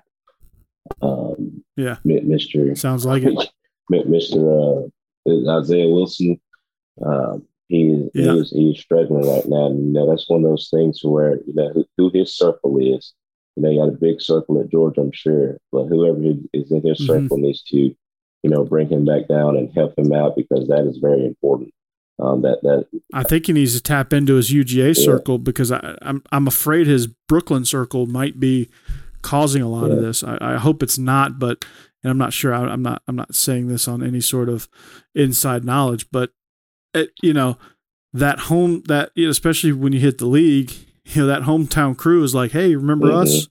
Um, yeah, Mister Sounds like it. Mister Uh, Isaiah Wilson. Um, he is, yeah. he is he is struggling right now, and you know that's one of those things where you know who his circle is. You know, you got a big circle at Georgia, I'm sure, but whoever is in his circle mm-hmm. needs to, you know, bring him back down and help him out, because that is very important. Um, that that I think he needs to tap into his U G A yeah. circle, because I, I'm I'm afraid his Brooklyn circle might be causing a lot yeah. of this. I, I hope it's not, but and I'm not sure. I, I'm not I'm not saying this on any sort of inside knowledge, but it, you know, that home that you know, especially when you hit the league, you know, that hometown crew is like, hey, remember mm-hmm. us?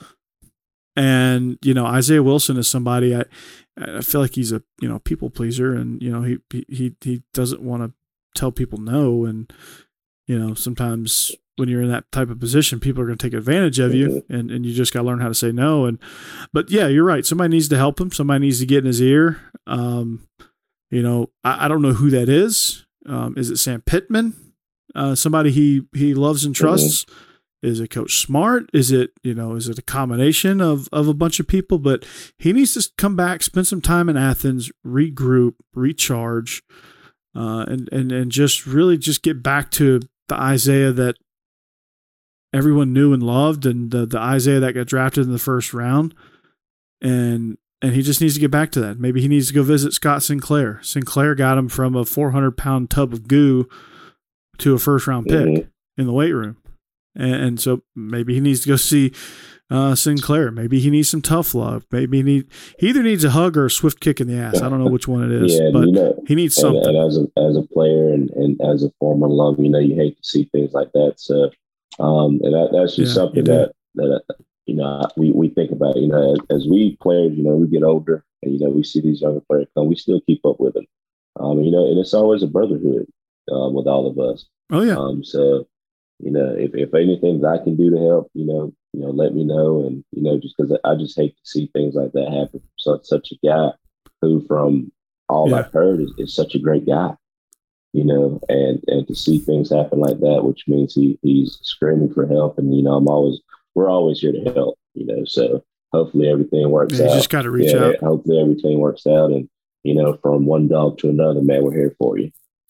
And you know, Isaiah Wilson is somebody I I feel like he's a you know people pleaser, and you know he he he doesn't want to tell people no, and you know sometimes when you're in that type of position, people are going to take advantage of you, and, and you just got to learn how to say no. And but yeah, you're right. Somebody needs to help him. Somebody needs to get in his ear. Um, you know, I, I don't know who that is. Um, is it Sam Pittman? Uh, somebody he he loves and trusts. Mm-hmm. Is it Coach Smart? Is it, you know, is it a combination of, of a bunch of people? But he needs to come back, spend some time in Athens, regroup, recharge, uh, and, and, and just really just get back to the Isaiah that everyone knew and loved, and the, the Isaiah that got drafted in the first round. And and he just needs to get back to that. Maybe he needs to go visit Scott Sinclair. Sinclair got him from a four hundred pound tub of goo to a first round pick mm-hmm. in the weight room. And so maybe he needs to go see uh, Sinclair. Maybe he needs some tough love. Maybe he need he either needs a hug or a swift kick in the ass. I don't know which one it is, yeah, but you know, he needs and, something. And as a as a player and, and as a former alum, you know, you hate to see things like that. So, um, and that, that's just yeah, something that that you know we, we think about. You know, as, as we players, you know, we get older, and you know, we see these younger players come. We still keep up with them. Um, you know, and it's always a brotherhood uh, with all of us. Oh yeah. Um, so. You know, if, if anything that I can do to help, you know, you know, let me know. And, you know, just because I just hate to see things like that happen from such, such a guy who, from all yeah. I've heard, is, is such a great guy, you know, and, and to see things happen like that, which means he he's screaming for help. And, you know, I'm always, we're always here to help, you know, so hopefully everything works yeah, out. You just got to reach yeah, out. Hopefully everything works out. And, you know, from one dog to another, man, we're here for you.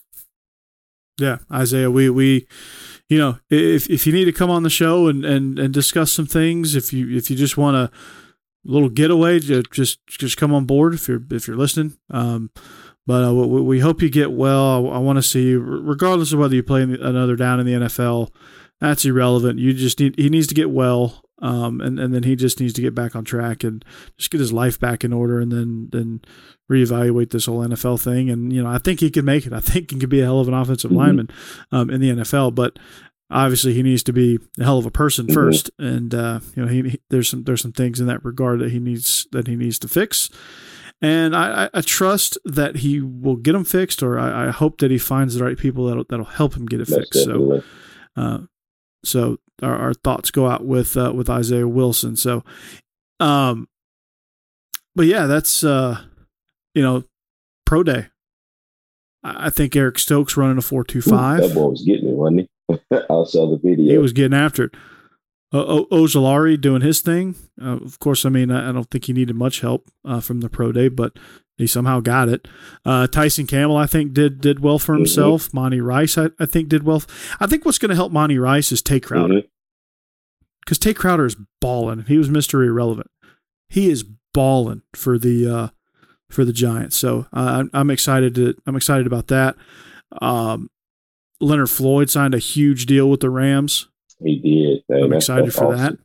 Yeah, Isaiah, we, we, you know, if if you need to come on the show and, and, and discuss some things, if you if you just want a little getaway, just just come on board if you're if you're listening. Um, but uh, we, we hope you get well. I, I want to see you, regardless of whether you play another down in the N F L. That's irrelevant. You just need he needs to get well, um, and and then he just needs to get back on track and just get his life back in order, and then then reevaluate this whole N F L thing. And you know, I think he can make it. I think he could be a hell of an offensive mm-hmm. lineman um, in the N F L, but obviously he needs to be a hell of a person mm-hmm. first. And uh, you know, he, he there's some there's some things in that regard that he needs that he needs to fix. And I, I, I trust that he will get them fixed, or I, I hope that he finds the right people that'll that'll help him get it That's fixed. Definitely. So. Uh, So our, our thoughts go out with uh, with Isaiah Wilson. So, um, but yeah, that's uh, you know, pro day. I, I think Eric Stokes running a four two five. That boy was getting it, wasn't he? I saw the video. He was getting after it. Uh, Ojulari doing his thing. Uh, of course, I mean, I, I don't think he needed much help uh, from the pro day, but he somehow got it. Uh, Tyson Campbell, I think, did did well for himself. Mm-hmm. Monty Rice, I, I think, did well. I think what's going to help Monty Rice is Tay Crowder. Because mm-hmm. Tay Crowder is balling. He was Mister Irrelevant. He is balling for the uh, for the Giants. So uh, I'm, I'm excited to I'm excited about that. Um, Leonard Floyd signed a huge deal with the Rams. He did. Man. I'm That's, excited that's for awesome.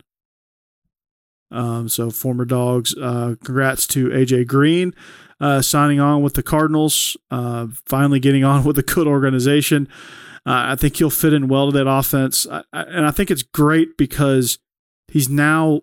that. Um, so former Dogs, uh, congrats to A J Green. Uh, signing on with the Cardinals, uh, finally getting on with a good organization. Uh, I think he'll fit in well to that offense. I, I, and I think it's great because he's now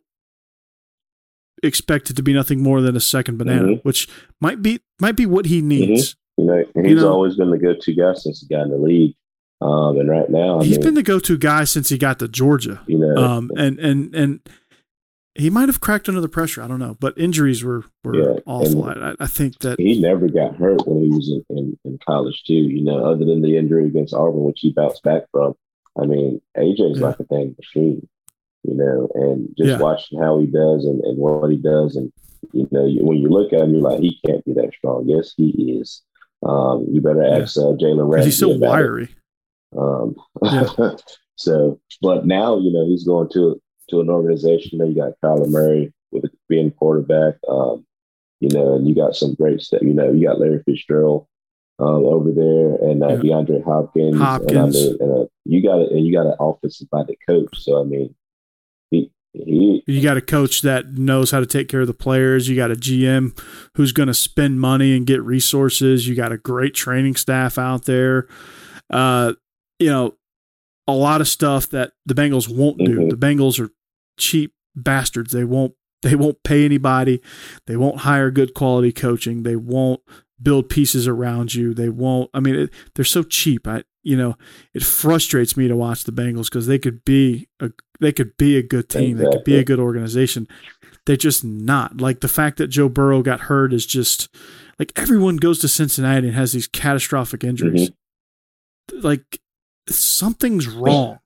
expected to be nothing more than a second banana, mm-hmm. which might be might be what he needs. Mm-hmm. You know, and he's you know, always been the go-to guy since he got in the league. Um, and right now, I he's mean, been the go-to guy since he got to Georgia. You know, um, and and and he might have cracked under the pressure. I don't know, but injuries were were yeah, awful. I, I think that he never got hurt when he was in, in, in college too. You know, other than the injury against Auburn, which he bounced back from. I mean, A J's yeah. like a dang machine. You know, and just yeah. watching how he does and, and what he does, and you know, you, when you look at him, you're like, he can't be that strong. Yes, he is. Um, you better ask yeah. uh, Jalen Ramsey. He's so wiry. Um, yeah. so, but now you know he's going to to an organization. You got Kyler Murray with being quarterback. Um, you know, and you got some great stuff. You know, you got Larry Fitzgerald um, over there, and uh, yeah. DeAndre Hopkins. Hopkins. And, I mean, and uh, you got it, and you got an offensive-minded coach. So I mean, he. He, you got a coach that knows how to take care of the players. You got a G M who's going to spend money and get resources. You got a great training staff out there. Uh, you know, a lot of stuff that the Bengals won't do. Mm-hmm. The Bengals are cheap bastards. They won't. They won't pay anybody. They won't hire good quality coaching. They won't build pieces around you. They won't. I mean, it, they're so cheap. I, you know, it frustrates me to watch the Bengals because they could be a they could be a good team. Exactly. They could be a good organization. They're just not. Like the fact that Joe Burrow got hurt is just like everyone goes to Cincinnati and has these catastrophic injuries. Mm-hmm. Like something's wrong.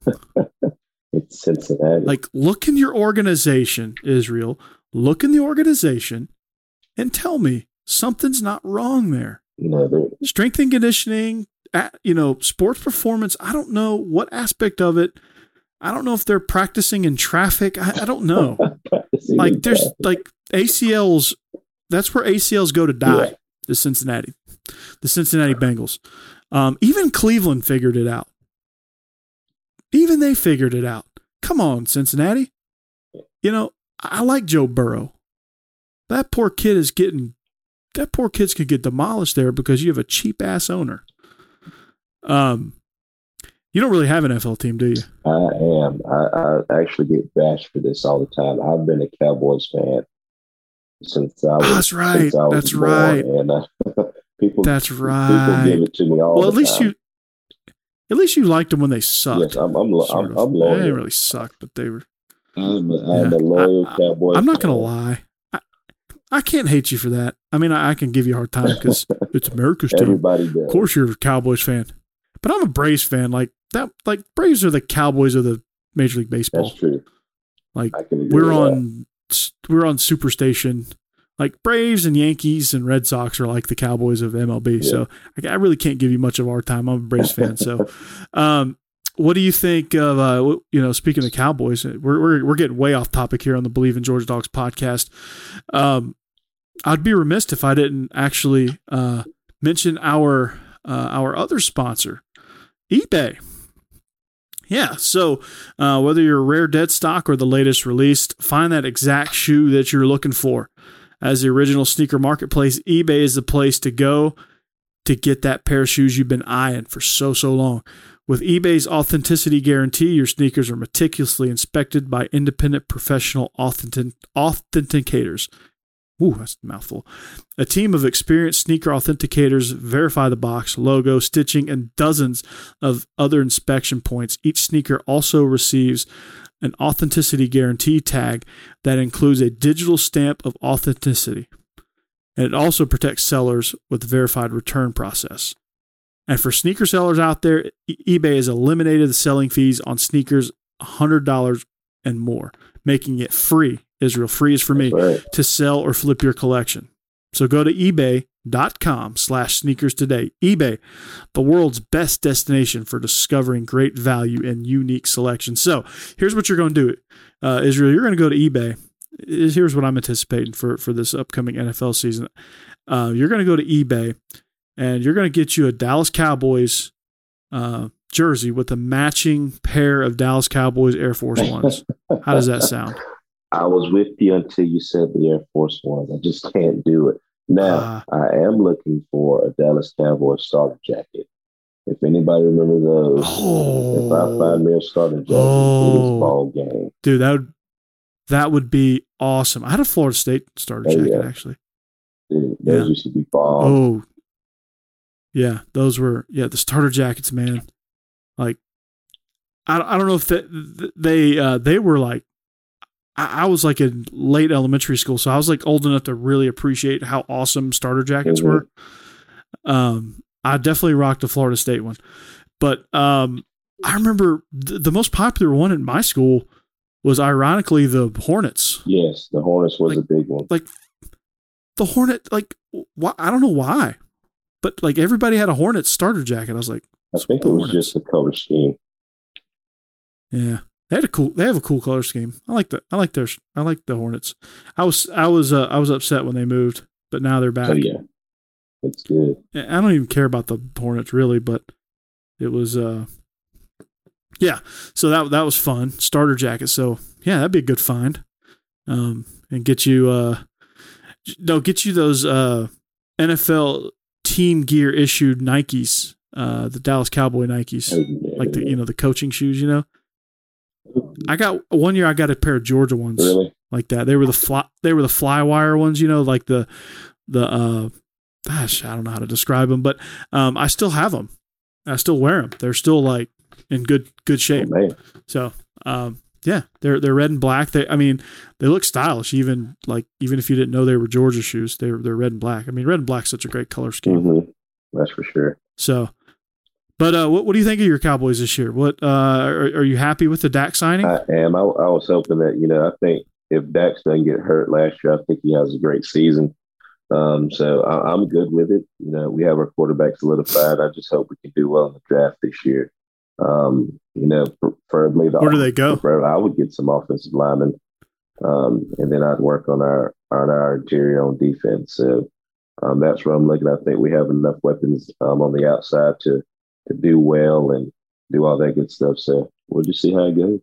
It's Cincinnati. Like look in your organization, Israel. Look in the organization and tell me something's not wrong there. You know, strength and conditioning. You know, sports performance, I don't know what aspect of it. I don't know if they're practicing in traffic. I, I don't know. like there's traffic. Like A C Ls, that's where A C Ls go to die, yeah. the Cincinnati, the Cincinnati Bengals. Um, even Cleveland figured it out. Even they figured it out. Come on, Cincinnati. You know, I like Joe Burrow. That poor kid is getting, that poor kid's could get demolished there because you have a cheap ass owner. Um, you don't really have an N F L team, do you? I am. I, I actually get bashed for this all the time. I've been a Cowboys fan since I was. Oh, that's right. Since I was that's born, right. And uh, people. That's right. People give it to me all well, the at least time. you. At least you liked them when they sucked. Yes, I'm. I'm. I'm, I'm loyal. They didn't really suck, but they were. I'm a, I'm yeah. a loyal I, Cowboys. I'm not fan. gonna lie. I, I can't hate you for that. I mean, I, I can give you a hard time because it's America's team. Everybody does. Of course, you're a Cowboys fan. But I'm a Braves fan. Like that, like Braves are the Cowboys of the Major League Baseball. That's true. Like we're on, that. we're on Superstation. Like Braves and Yankees and Red Sox are like the Cowboys of M L B. Yeah. So like, I really can't give you much of our time. I'm a Braves fan. So, um, what do you think of? Uh, you know, speaking of Cowboys, we're we're we're getting way off topic here on the Believe in Georgia Dogs podcast. Um, I'd be remiss if I didn't actually uh, mention our uh, our other sponsor, eBay. Yeah, so uh, whether you're a rare dead stock or the latest released, find that exact shoe that you're looking for. As the original sneaker marketplace, eBay is the place to go to get that pair of shoes you've been eyeing for so, so long. With eBay's authenticity guarantee, your sneakers are meticulously inspected by independent professional authentic- authenticators. Ooh, that's a mouthful. A team of experienced sneaker authenticators verify the box, logo, stitching, and dozens of other inspection points. Each sneaker also receives an authenticity guarantee tag that includes a digital stamp of authenticity. And it also protects sellers with the verified return process. And for sneaker sellers out there, eBay has eliminated the selling fees on sneakers one hundred dollars and more, making it free. Israel, free is for me, right, to sell or flip your collection. So go to ebay.com slash sneakers today. eBay, the world's best destination for discovering great value and unique selection. So here's what you're going to do. Uh, Israel, you're going to go to eBay. Here's what I'm anticipating for, for this upcoming N F L season. Uh, you're going to go to eBay, and you're going to get you a Dallas Cowboys uh, jersey with a matching pair of Dallas Cowboys Air Force Ones. How does that sound? I was with you until you said the Air Force Ones. I just can't do it. Now, uh, I am looking for a Dallas Cowboys starter jacket. If anybody remember those, oh, if I find me a starter jacket, oh, it is ball game. Dude, that would, that would be awesome. I had a Florida State starter oh, jacket, yeah. actually. Dude, those yeah. used to be ball. Oh, yeah. Those were, yeah, the starter jackets, man. Like, I, I don't know if they they uh, they were like, I, I was like in late elementary school, so I was like old enough to really appreciate how awesome starter jackets Mm-hmm. were. Um, I definitely rocked the Florida State one, but um, I remember th- the most popular one in my school was ironically the Hornets. Yes, the Hornets was Like- a big one. Like the Hornet, like why, I don't know why, but like everybody had a Hornets starter jacket. I was like, I think it the was Hornets. just the color scheme. Yeah, they had a cool. They have a cool color scheme. I like the. I like their. I like the Hornets. I was. I was. Uh, I was upset when they moved, but now they're back. So yeah, it's good. I don't even care about the Hornets really, but it was. Uh, yeah. So that that was fun. Starter jacket. So yeah, that'd be a good find. Um, and get you. Uh, no, get you those uh, N F L team gear issued Nikes. Uh, the Dallas Cowboy Nikes, like the you know the coaching shoes. You know. I got one year. I got a pair of Georgia ones Really? like that. They were the fly. They were the fly wire ones. You know, like the the. Uh, gosh, I don't know how to describe them, but um, I still have them. I still wear them. They're still like in good good Oh, shape. man. So um, yeah, they're they're red and black. They I mean they look stylish. Even like even if you didn't know they were Georgia shoes, they're they're red and black. I mean red and black's such a great color scheme. Mm-hmm. That's for sure. So. But uh, what what do you think of your Cowboys this year? What uh, are, are you happy with the Dak signing? I am. I, I was hoping that, you know, I think if Dax doesn't get hurt last year, I think he has a great season. Um, so I, I'm good with it. You know, we have our quarterback solidified. I just hope we can do well in the draft this year. Um, you know, preferably the Where do they go? I would get some offensive linemen, um, and then I'd work on our on our interior on defense. So um, that's where I'm looking. I think we have enough weapons um, on the outside to. to do well and do all that good stuff. So we'll just see how it goes.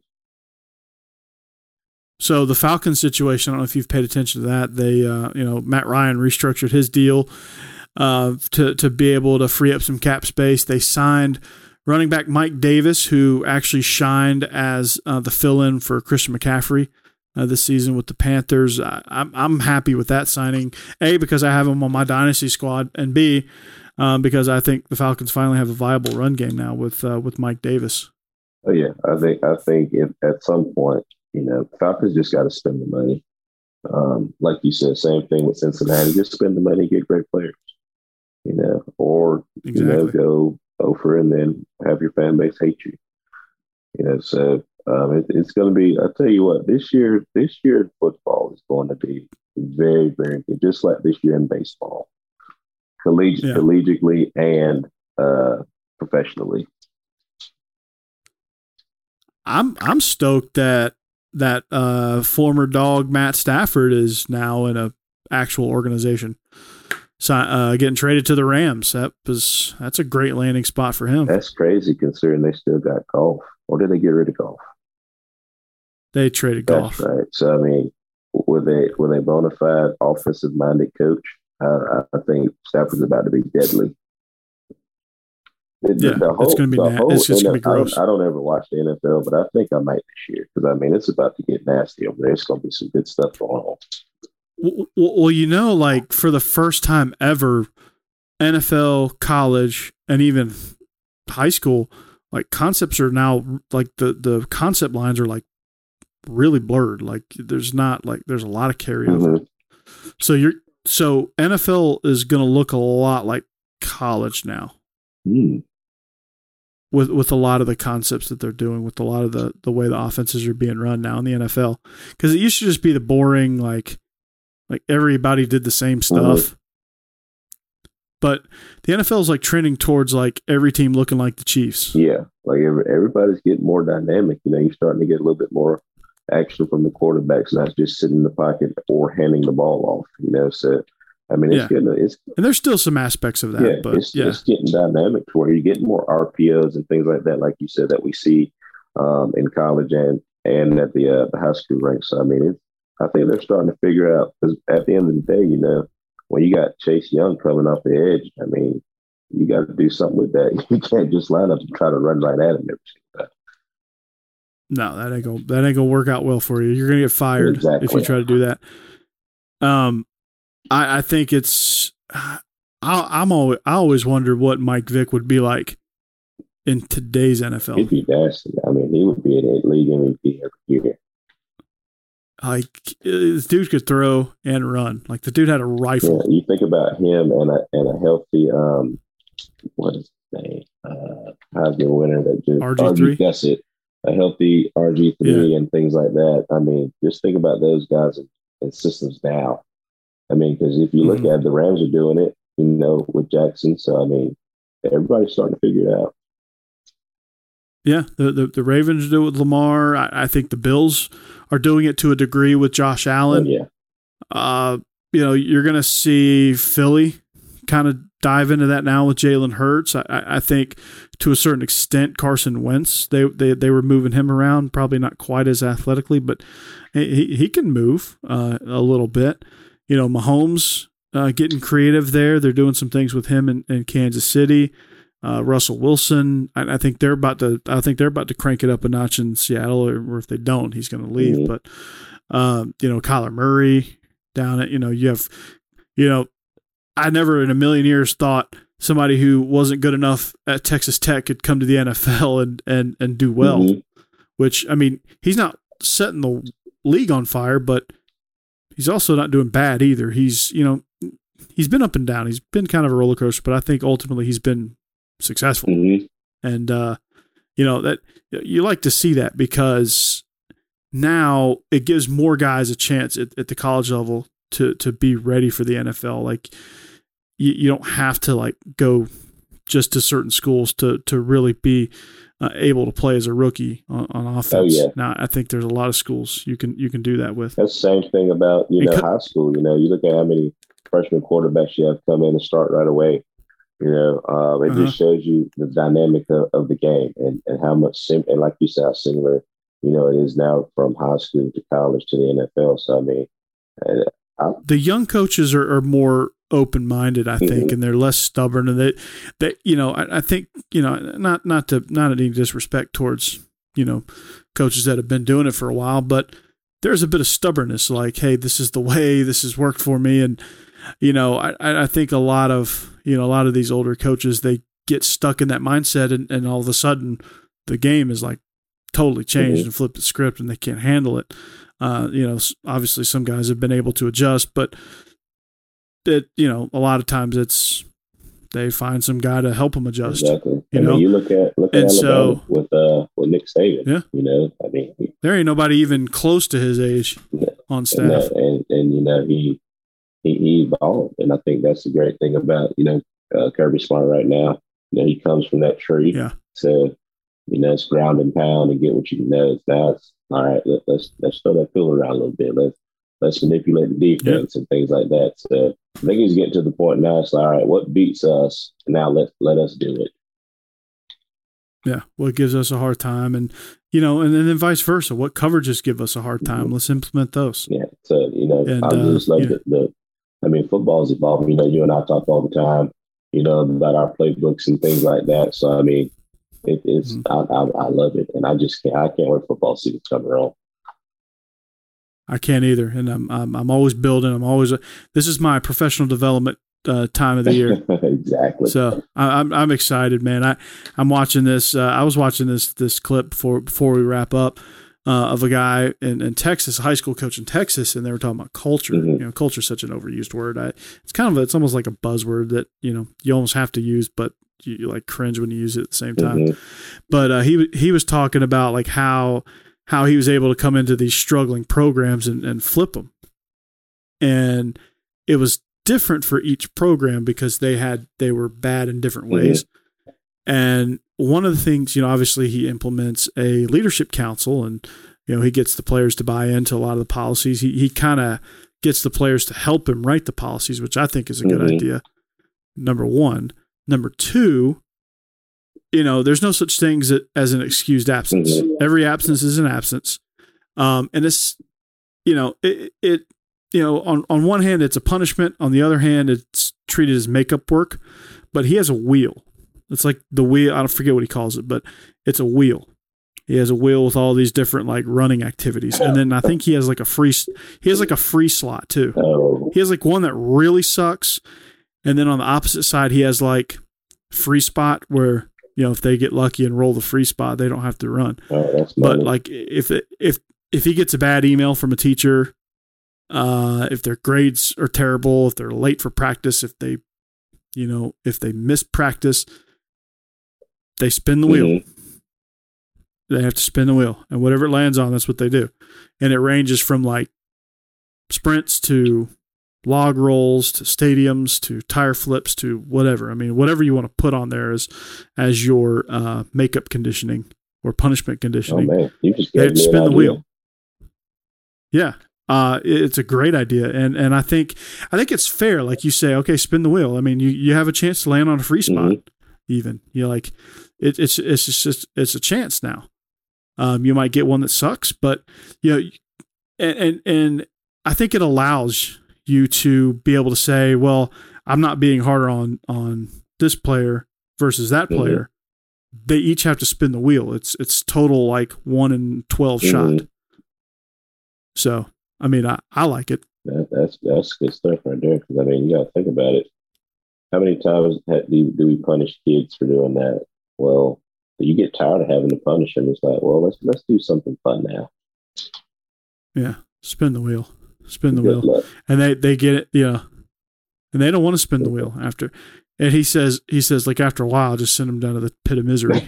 So the Falcons situation, I don't know if you've paid attention to that. They, uh, you know, Matt Ryan restructured his deal uh, to to be able to free up some cap space. They signed running back Mike Davis, who actually shined as uh, the fill-in for Christian McCaffrey uh, this season with the Panthers. I, I'm I'm happy with that signing. A, because I have him on my dynasty squad, and B, Um, because I think the Falcons finally have a viable run game now with uh, with Mike Davis. Oh yeah, I think I think if, at some point, you know, Falcons just got to spend the money. Um, like you said, same thing with Cincinnati. Just spend the money, get great players. You know, or Exactly. you know, go over and then have your fan base hate you. You know, so um, it, it's going to be. I tell you what, this year, this year football is going to be very, very good, just like this year in baseball. Colleg- Yeah. collegiately and uh, professionally. I'm I'm stoked that that uh, former dog Matt Stafford is now in a actual organization, so, uh, getting traded to the Rams. That was that's a great landing spot for him. That's crazy considering they still got golf. Or did they get rid of golf? They traded That's golf. right. So I mean, with a with a bona fide offensive minded coach, uh, I think Stafford's about to be deadly. The, Yeah, it's gonna be the na- it's just gonna be N F L I don't- gross. I don't ever watch the N F L, but I think I might this year because I mean it's about to get nasty over there. It's going to be some good stuff going on. Well, well, you know, like for the first time ever, N F L, college, and even high school, like concepts are now like the the concept lines are like really blurred. Like there's not like there's a lot of carryover. Mhm. So you're so N F L is going to look a lot like college now Mm. with with a lot of the concepts that they're doing, with a lot of the the way the offenses are being run now in the N F L. Because it used to just be the boring like like everybody did the same stuff. But the N F L is like trending towards like every team looking like the Chiefs. Yeah, like every, everybody's getting more dynamic. You know, you're starting to get a little bit more action from the quarterbacks, not just sitting in the pocket or handing the ball off. You know, so I mean, it's Yeah. getting it's And there's still some aspects of that, yeah, but it's, yeah. it's getting dynamic to where you're getting more R P Os and things like that, like you said, that we see um, in college and and at the uh, the high school ranks. So I mean, it's, I think they're starting to figure out because at the end of the day, you know, when you got Chase Young coming off the edge, I mean, you got to do something with that. You can't just line up and try to run right at him every single time. No, that ain't gonna that ain't gonna work out well for you. You're gonna get fired Exactly. if you try to do that. Um, I, I think it's I, I'm always I always wonder what Mike Vick would be like in today's N F L. He'd be nasty. I mean, he would be an league M V P every year. Like, this dude could throw and run. Like, the dude had a rifle. Yeah, you think about him and a and a healthy um, what is his name? Uh, Heisman winner that just R G three. That's it. A healthy R G three Yeah. and things like that. I mean, just think about those guys and, and systems now. I mean, because if you look Mhm. at the Rams are doing it, you know, with Jackson. So I mean, everybody's starting to figure it out. Yeah, the, the the Ravens do it with Lamar. I, I think the Bills are doing it to a degree with Josh Oh, Allen. yeah. Uh, you know, you're going to see Philly kind of dive into that now with Jalen Hurts. I, I think to a certain extent, Carson Wentz, they, they they were moving him around, probably not quite as athletically, but he, he can move uh, a little bit. You know, Mahomes uh, getting creative there. They're doing some things with him in, in Kansas City. Uh, Russell Wilson, I, I think they're about to. I think they're about to crank it up a notch in Seattle, or, or if they don't, he's going to leave. Mhm. But um, you know, Kyler Murray down at you know you have, you know, I never in a million years thought somebody who wasn't good enough at Texas Tech could come to the N F L and and and do well. Mhm. Which I mean, he's not setting the league on fire, but he's also not doing bad either. He's you know he's been up and down. He's been kind of a roller coaster, but I think ultimately he's been successful. Mhm. And uh, you know that you like to see that because now it gives more guys a chance at, at the college level to to be ready for the N F L. Like you, you don't have to like go just to certain schools to to really be uh, able to play as a rookie on, on offense. Oh, yeah. Now I think there's a lot of schools you can you can do that with. That's the same thing about, you know, Because- high school. You know, you look at how many freshman quarterbacks you have come in and start right away. You know, uh, it Uh-huh. just shows you the dynamic of, of the game and, and how much, sim- and like you said, how similar, you know, it is now from high school to college to the N F L. So, I mean, uh, I, The young coaches are, are more open minded, I think, Mhm. and they're less stubborn. And they, they, you know, I, I think, you know, not not to not any disrespect towards, you know, coaches that have been doing it for a while, but there's a bit of stubbornness. Like, hey, this is the way. This has worked for me, and you know, I I think a lot of you know a lot of these older coaches, they get stuck in that mindset, and, and all of a sudden the game is like totally changed Mhm. and flipped the script, and they can't handle it. Uh, you know, s- obviously some guys have been able to adjust, but that, you know, a lot of times it's, they find some guy to help them adjust. exactly. you I know? mean, you look at look at And Alabama so- with uh with Nick Saban. Yeah. You know, I mean, he, There ain't nobody even close to his age Yeah. on and, staff. uh, and and you know he he, he evolved, and I think that's the great thing about you know uh, Kirby Smart right now. You know, he comes from that tree. Yeah. So you know, it's ground and pound and get what you know. It's now it's all right. Let, let's let's throw that pill around a little bit. Let's let's manipulate the defense and things like that. So I think he's getting to the point now. It's like, all right, what beats us? Now let let us do it. Yeah. What gives us a hard time, and, you know, and, and then vice versa. What coverages give us a hard time? Mhm. Let's implement those. Yeah. So you know, And, I uh, just love yeah. the, the. I mean, football's evolving. You know, you and I talk all the time. You know about our playbooks and things like that. So I mean, it, it's Mhm. I, I I love it, and I just can't I can't wait for football season to come around. I can't either. And I'm, I'm, I'm always building. I'm always, this is my professional development uh, time of the year. Exactly. So I, I'm I'm excited, man. I I'm watching this. Uh, I was watching this this clip before before we wrap up uh, of a guy in, in Texas, a high school coach in Texas, and they were talking about culture. Mhm. You know, culture is such an overused word. I, it's kind of a, it's almost like a buzzword that you know you almost have to use, but you, you like cringe when you use it at the same time. Mhm. But uh, he he was talking about like how how he was able to come into these struggling programs and, and flip them, and it was different for each program because they had they were bad in different ways. And one of the things, you know, obviously he implements a leadership council, and you know he gets the players to buy into a lot of the policies. He he kind of gets the players to help him write the policies, which I think is a good Mhm. idea. Number one, number two, you know, there's no such thing as, as an excused absence. Mhm. Every absence is an absence, um, and it's you know it, it you know on on one hand it's a punishment, on the other hand it's treated as makeup work. But he has a wheel. It's like the wheel. I don't forget what he calls it, but it's a wheel. He has a wheel with all these different like running activities, and then I think he has like a free. He has like a free slot too. Oh, He has like one that really sucks, and then on the opposite side he has like free spot where you know, if they get lucky and roll the free spot, they don't have to run. Oh, that's but money. like if it, if if he gets a bad email from a teacher, uh, if their grades are terrible, if they're late for practice, if they, you know, if they miss practice, they spin the wheel. Mm-hmm. They have to spin the wheel, and whatever it lands on, that's what they do. And it ranges from like sprints to log rolls to stadiums to tire flips to whatever. I mean, whatever you want to put on there as as your uh, makeup conditioning or punishment conditioning. Oh man, you just they have to spin the idea. wheel. Yeah, uh, it's a great idea, and and I think I think it's fair. Like you say, okay, spin the wheel. I mean, you, you have a chance to land on a free spot. Mm-hmm. Even you're like, it, it's it's just it's a chance now. Um, you might get one that sucks, but you know, and, and and I think it allows you to be able to say, well, I'm not being harder on on this player versus that player. Mm-hmm. They each have to spin the wheel. It's it's total like one in twelve mm-hmm. shot. So I mean, I, I like it. That, that's that's good stuff right there. Because I mean, you got to think about it. How many times do do we punish kids for doing that? Well, you get tired of having to punish them. It's like, well, let's let's do something fun now. Yeah, spin the wheel, spin the Good wheel, luck. and they they get it. Yeah, and they don't want to spin the wheel after. And he says he says like after a while, just send them down to the pit of misery.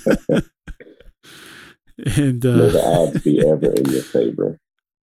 and uh, May the odds be ever in your favor.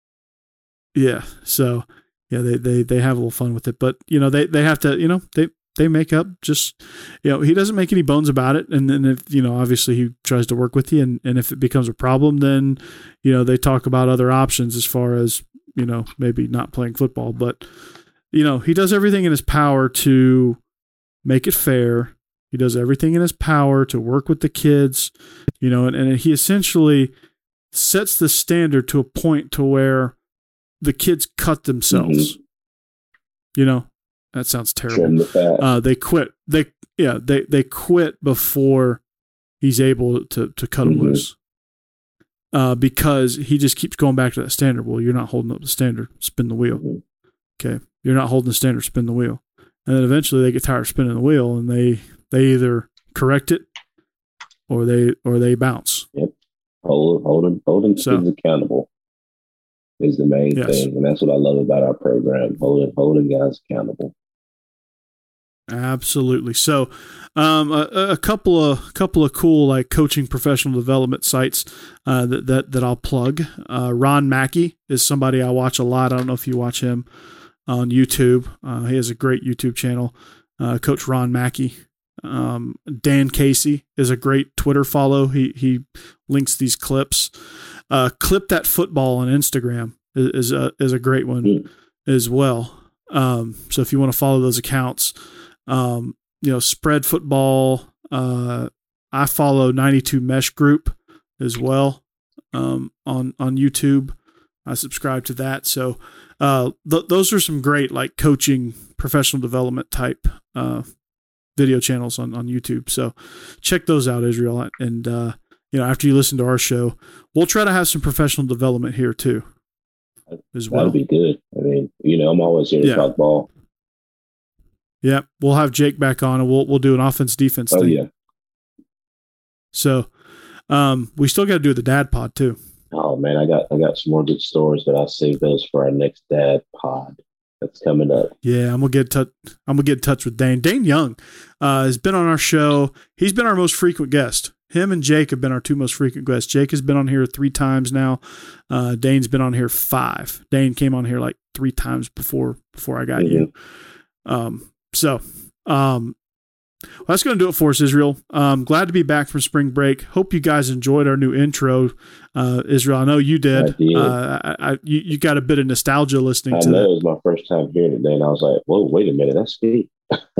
Yeah, so yeah, they, they they have a little fun with it, but you know they they have to you know they. They make up just, you know, he doesn't make any bones about it. And then if, you know, obviously he tries to work with you and, and if it becomes a problem, then, you know, they talk about other options as far as, you know, maybe not playing football, but, you know, he does everything in his power to make it fair. He does everything in his power to work with the kids, you know, and, and he essentially sets the standard to a point to where the kids cut themselves, mm-hmm. you know. That sounds terrible. The uh, they quit. They yeah. They they quit before he's able to to cut mm-hmm. them loose. Uh, because he just keeps going back to that standard. Well, you're not holding up the standard. Spin the wheel. Mm-hmm. Okay, you're not holding the standard. Spin the wheel. And then eventually they get tired of spinning the wheel, and they they either correct it or they or they bounce. Yep. Hold, holding holding So- kids accountable is the main Yes. thing, and that's what I love about our program. Holding holding guys accountable. Absolutely. So, um, a, a couple of couple of cool like coaching professional development sites uh, that that that I'll plug. Uh, Ron Mackey is somebody I watch a lot. I don't know if you watch him on YouTube. Uh, he has a great YouTube channel. Uh, Coach Ron Mackey. Um, Dan Casey is a great Twitter follow. He he links these clips. Uh, Clip That Football on Instagram is, is a is a great one Mm. as well. Um, so if you want to follow those accounts. Um, you know, Spread Football. Uh, I follow ninety-two Mesh Group as well um, on on YouTube. I subscribe to that. So uh, th- those are some great like coaching, professional development type uh, video channels on on YouTube. So check those out, Israel. And uh, you know, after you listen to our show, we'll try to have some professional development here too, as well. That'd be good. I mean, you know, I'm always here to Yeah. talk ball. Yeah, we'll have Jake back on, and we'll we'll do an offense defense Oh thing. yeah. So, um, we still got to do the dad pod too. Oh man, I got I got some more good stories, but I'll save those for our next dad pod that's coming up. Yeah, I'm gonna get touch. I'm gonna get in touch with Dane. Dane Young uh, has been on our show. He's been our most frequent guest. Him and Jake have been our two most frequent guests. Jake has been on here three times now. Uh, Dane's been on here five. Dane came on here like three times before before I got Mm-hmm. you. Um, so, um, well, that's going to do it for us, Israel. Um, glad to be back from spring break. Hope you guys enjoyed our new intro, uh, Israel. I know you did. I did. Uh, I, I, you, you got a bit of nostalgia listening I to know that. it was my first time hearing it, and I was like, "Whoa, wait a minute, that's me."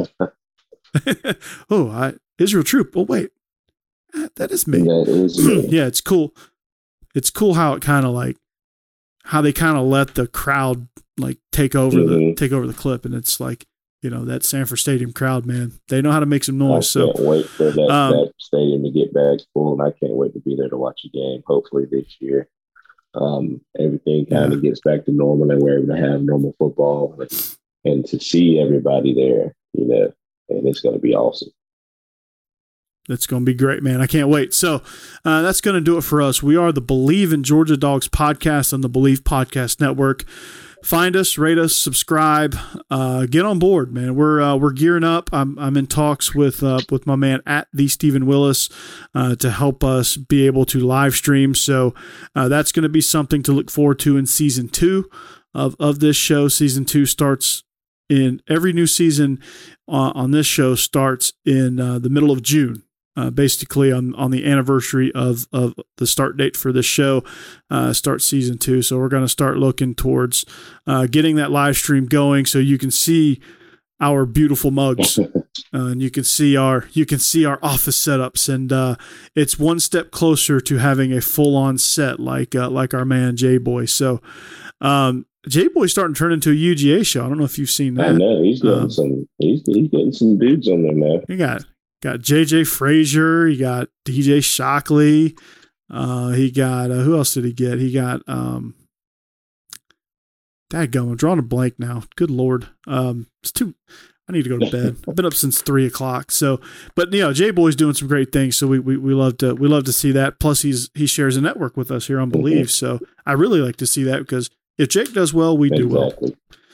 oh, I, Israel Troop. Oh, wait, Uh, that is me. That is me. Yeah, it's cool. It's cool how it kind of like how they kind of let the crowd like take over the Mhm. take over the clip, and it's like, you know, that Sanford Stadium crowd, man, they know how to make some I noise. So can't wait for that, um, that stadium to get back full, and I can't wait to be there to watch a game. Hopefully this year, um, everything kind of gets back to normal, and we're able to have normal football, and to see everybody there, you know, and it's going to be awesome. It's going to be great, man. I can't wait. So uh, that's going to do it for us. We are the Believe in Georgia Dogs podcast on the Believe Podcast Network. Find us, rate us, subscribe, uh, get on board, man. We're uh, we're gearing up. I'm I'm in talks with uh, with my man at the Stephen Willis uh, to help us be able to live stream. So uh, that's going to be something to look forward to in season two of of this show. Season two starts in every new season uh, on this show starts in uh, the middle of June. Uh, basically on, on the anniversary of, of the start date for this show, uh, start season two. So we're going to start looking towards uh, getting that live stream going so you can see our beautiful mugs uh, and you can see our you can see our office setups, and uh, it's one step closer to having a full on set like uh, like our man J Boy. So um, J Boy's starting to turn into a U G A show. I don't know if you've seen that. I know he's getting um, some he's, he's getting some dudes on there now. You got. Got J J Frazier. You got D J Shockley. Uh, he got, uh, who else did he get? He got, um, dadgum, I'm drawing a blank now. Good Lord. Um, it's too, I need to go to bed. I've been up since three o'clock. So, but you know, J Boy's doing some great things. So we, we, we love to, we love to see that. Plus he's, he shares a network with us here on Believe. Mm-hmm. So I really like to see that because if Jake does well, we exactly. do well.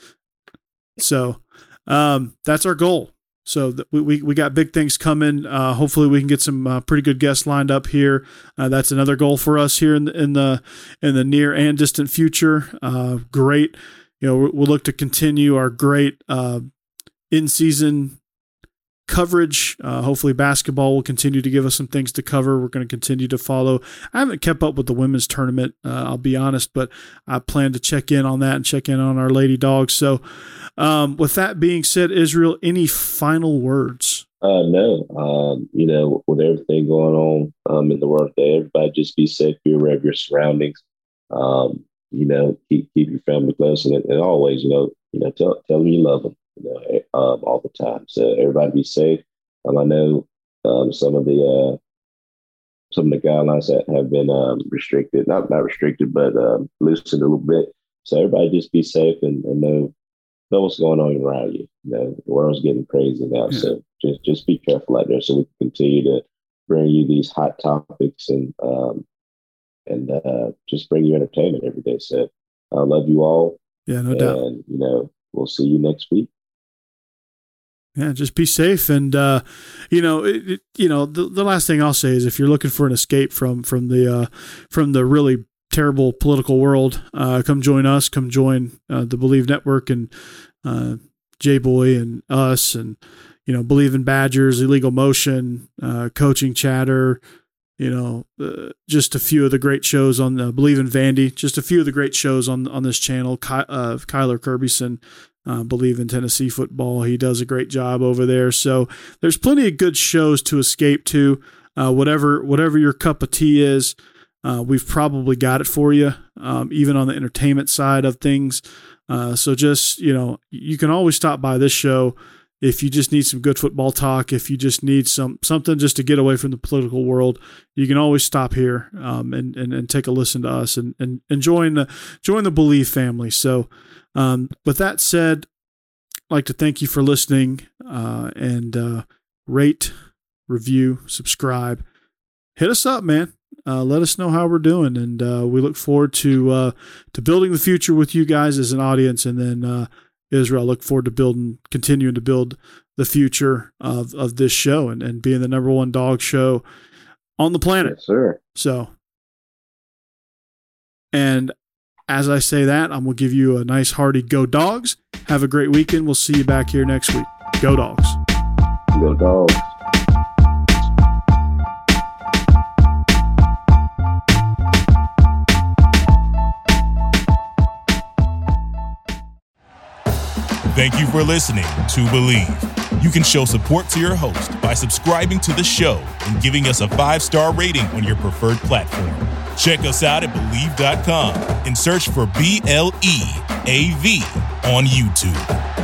So, um, that's our goal. So th- we we got big things coming. Uh, hopefully, we can get some uh, pretty good guests lined up here. Uh, that's another goal for us here in the in the in the near and distant future. Uh, great, you know, we'll look to continue our great uh, in season coverage. Uh, hopefully, basketball will continue to give us some things to cover. We're going to continue to follow. I haven't kept up with the women's tournament. Uh, I'll be honest, but I plan to check in on that and check in on our Lady Dogs. So. Um, with that being said, Israel, any final words? Uh, no. Um, you know, with everything going on um, in the world today, everybody just be safe, be aware of your surroundings. Um, you know, keep keep your family close, and, and always, you know, you know, tell tell them you love them, you know, um, all the time. So everybody be safe. Um, I know um, some of the uh, some of the guidelines that have been um, restricted, not not restricted, but um, loosened a little bit. So everybody just be safe and, and know. know what's going on around you. You know, the world's getting crazy now. Yeah. So just just be careful out there so we can continue to bring you these hot topics and um and uh just bring you entertainment every day. So I love you all. Yeah, no and, doubt. And you know, we'll see you next week. Yeah, just be safe. And uh you know, it, it, you know, the, the last thing I'll say is if you're looking for an escape from from the uh from the really terrible political world, uh, come join us, come join uh, the Believe Network and uh, J-Boy and us and, you know, Believe in Badgers, Illegal Motion, uh, Coaching Chatter, you know, uh, just a few of the great shows on the Believe in Vandy, just a few of the great shows on on this channel. Ky- uh, Kyler Kirbyson, uh, Believe in Tennessee Football. He does a great job over there. So there's plenty of good shows to escape to, uh, whatever, whatever your cup of tea is. Uh, we've probably got it for you, um, even on the entertainment side of things. Uh, so just, you know, you can always stop by this show if you just need some good football talk, if you just need some something just to get away from the political world. You can always stop here um, and, and and take a listen to us and and, and join the join the Believe family. So um, with that said, I'd like to thank you for listening uh, and uh, rate, review, subscribe. Hit us up, man. Uh, let us know how we're doing, and uh, we look forward to uh, to building the future with you guys as an audience. And then uh, Israel, I look forward to building, continuing to build the future of, of this show and, and being the number one dog show on the planet. Yes, sir. So, and as I say that, I'm going to give you a nice hearty go Dogs. Have a great weekend. We'll see you back here next week. Go Dogs. Go Dogs. Thank you for listening to Believe. You can show support to your host by subscribing to the show and giving us a five-star rating on your preferred platform. Check us out at Believe dot com and search for B L E A V on YouTube.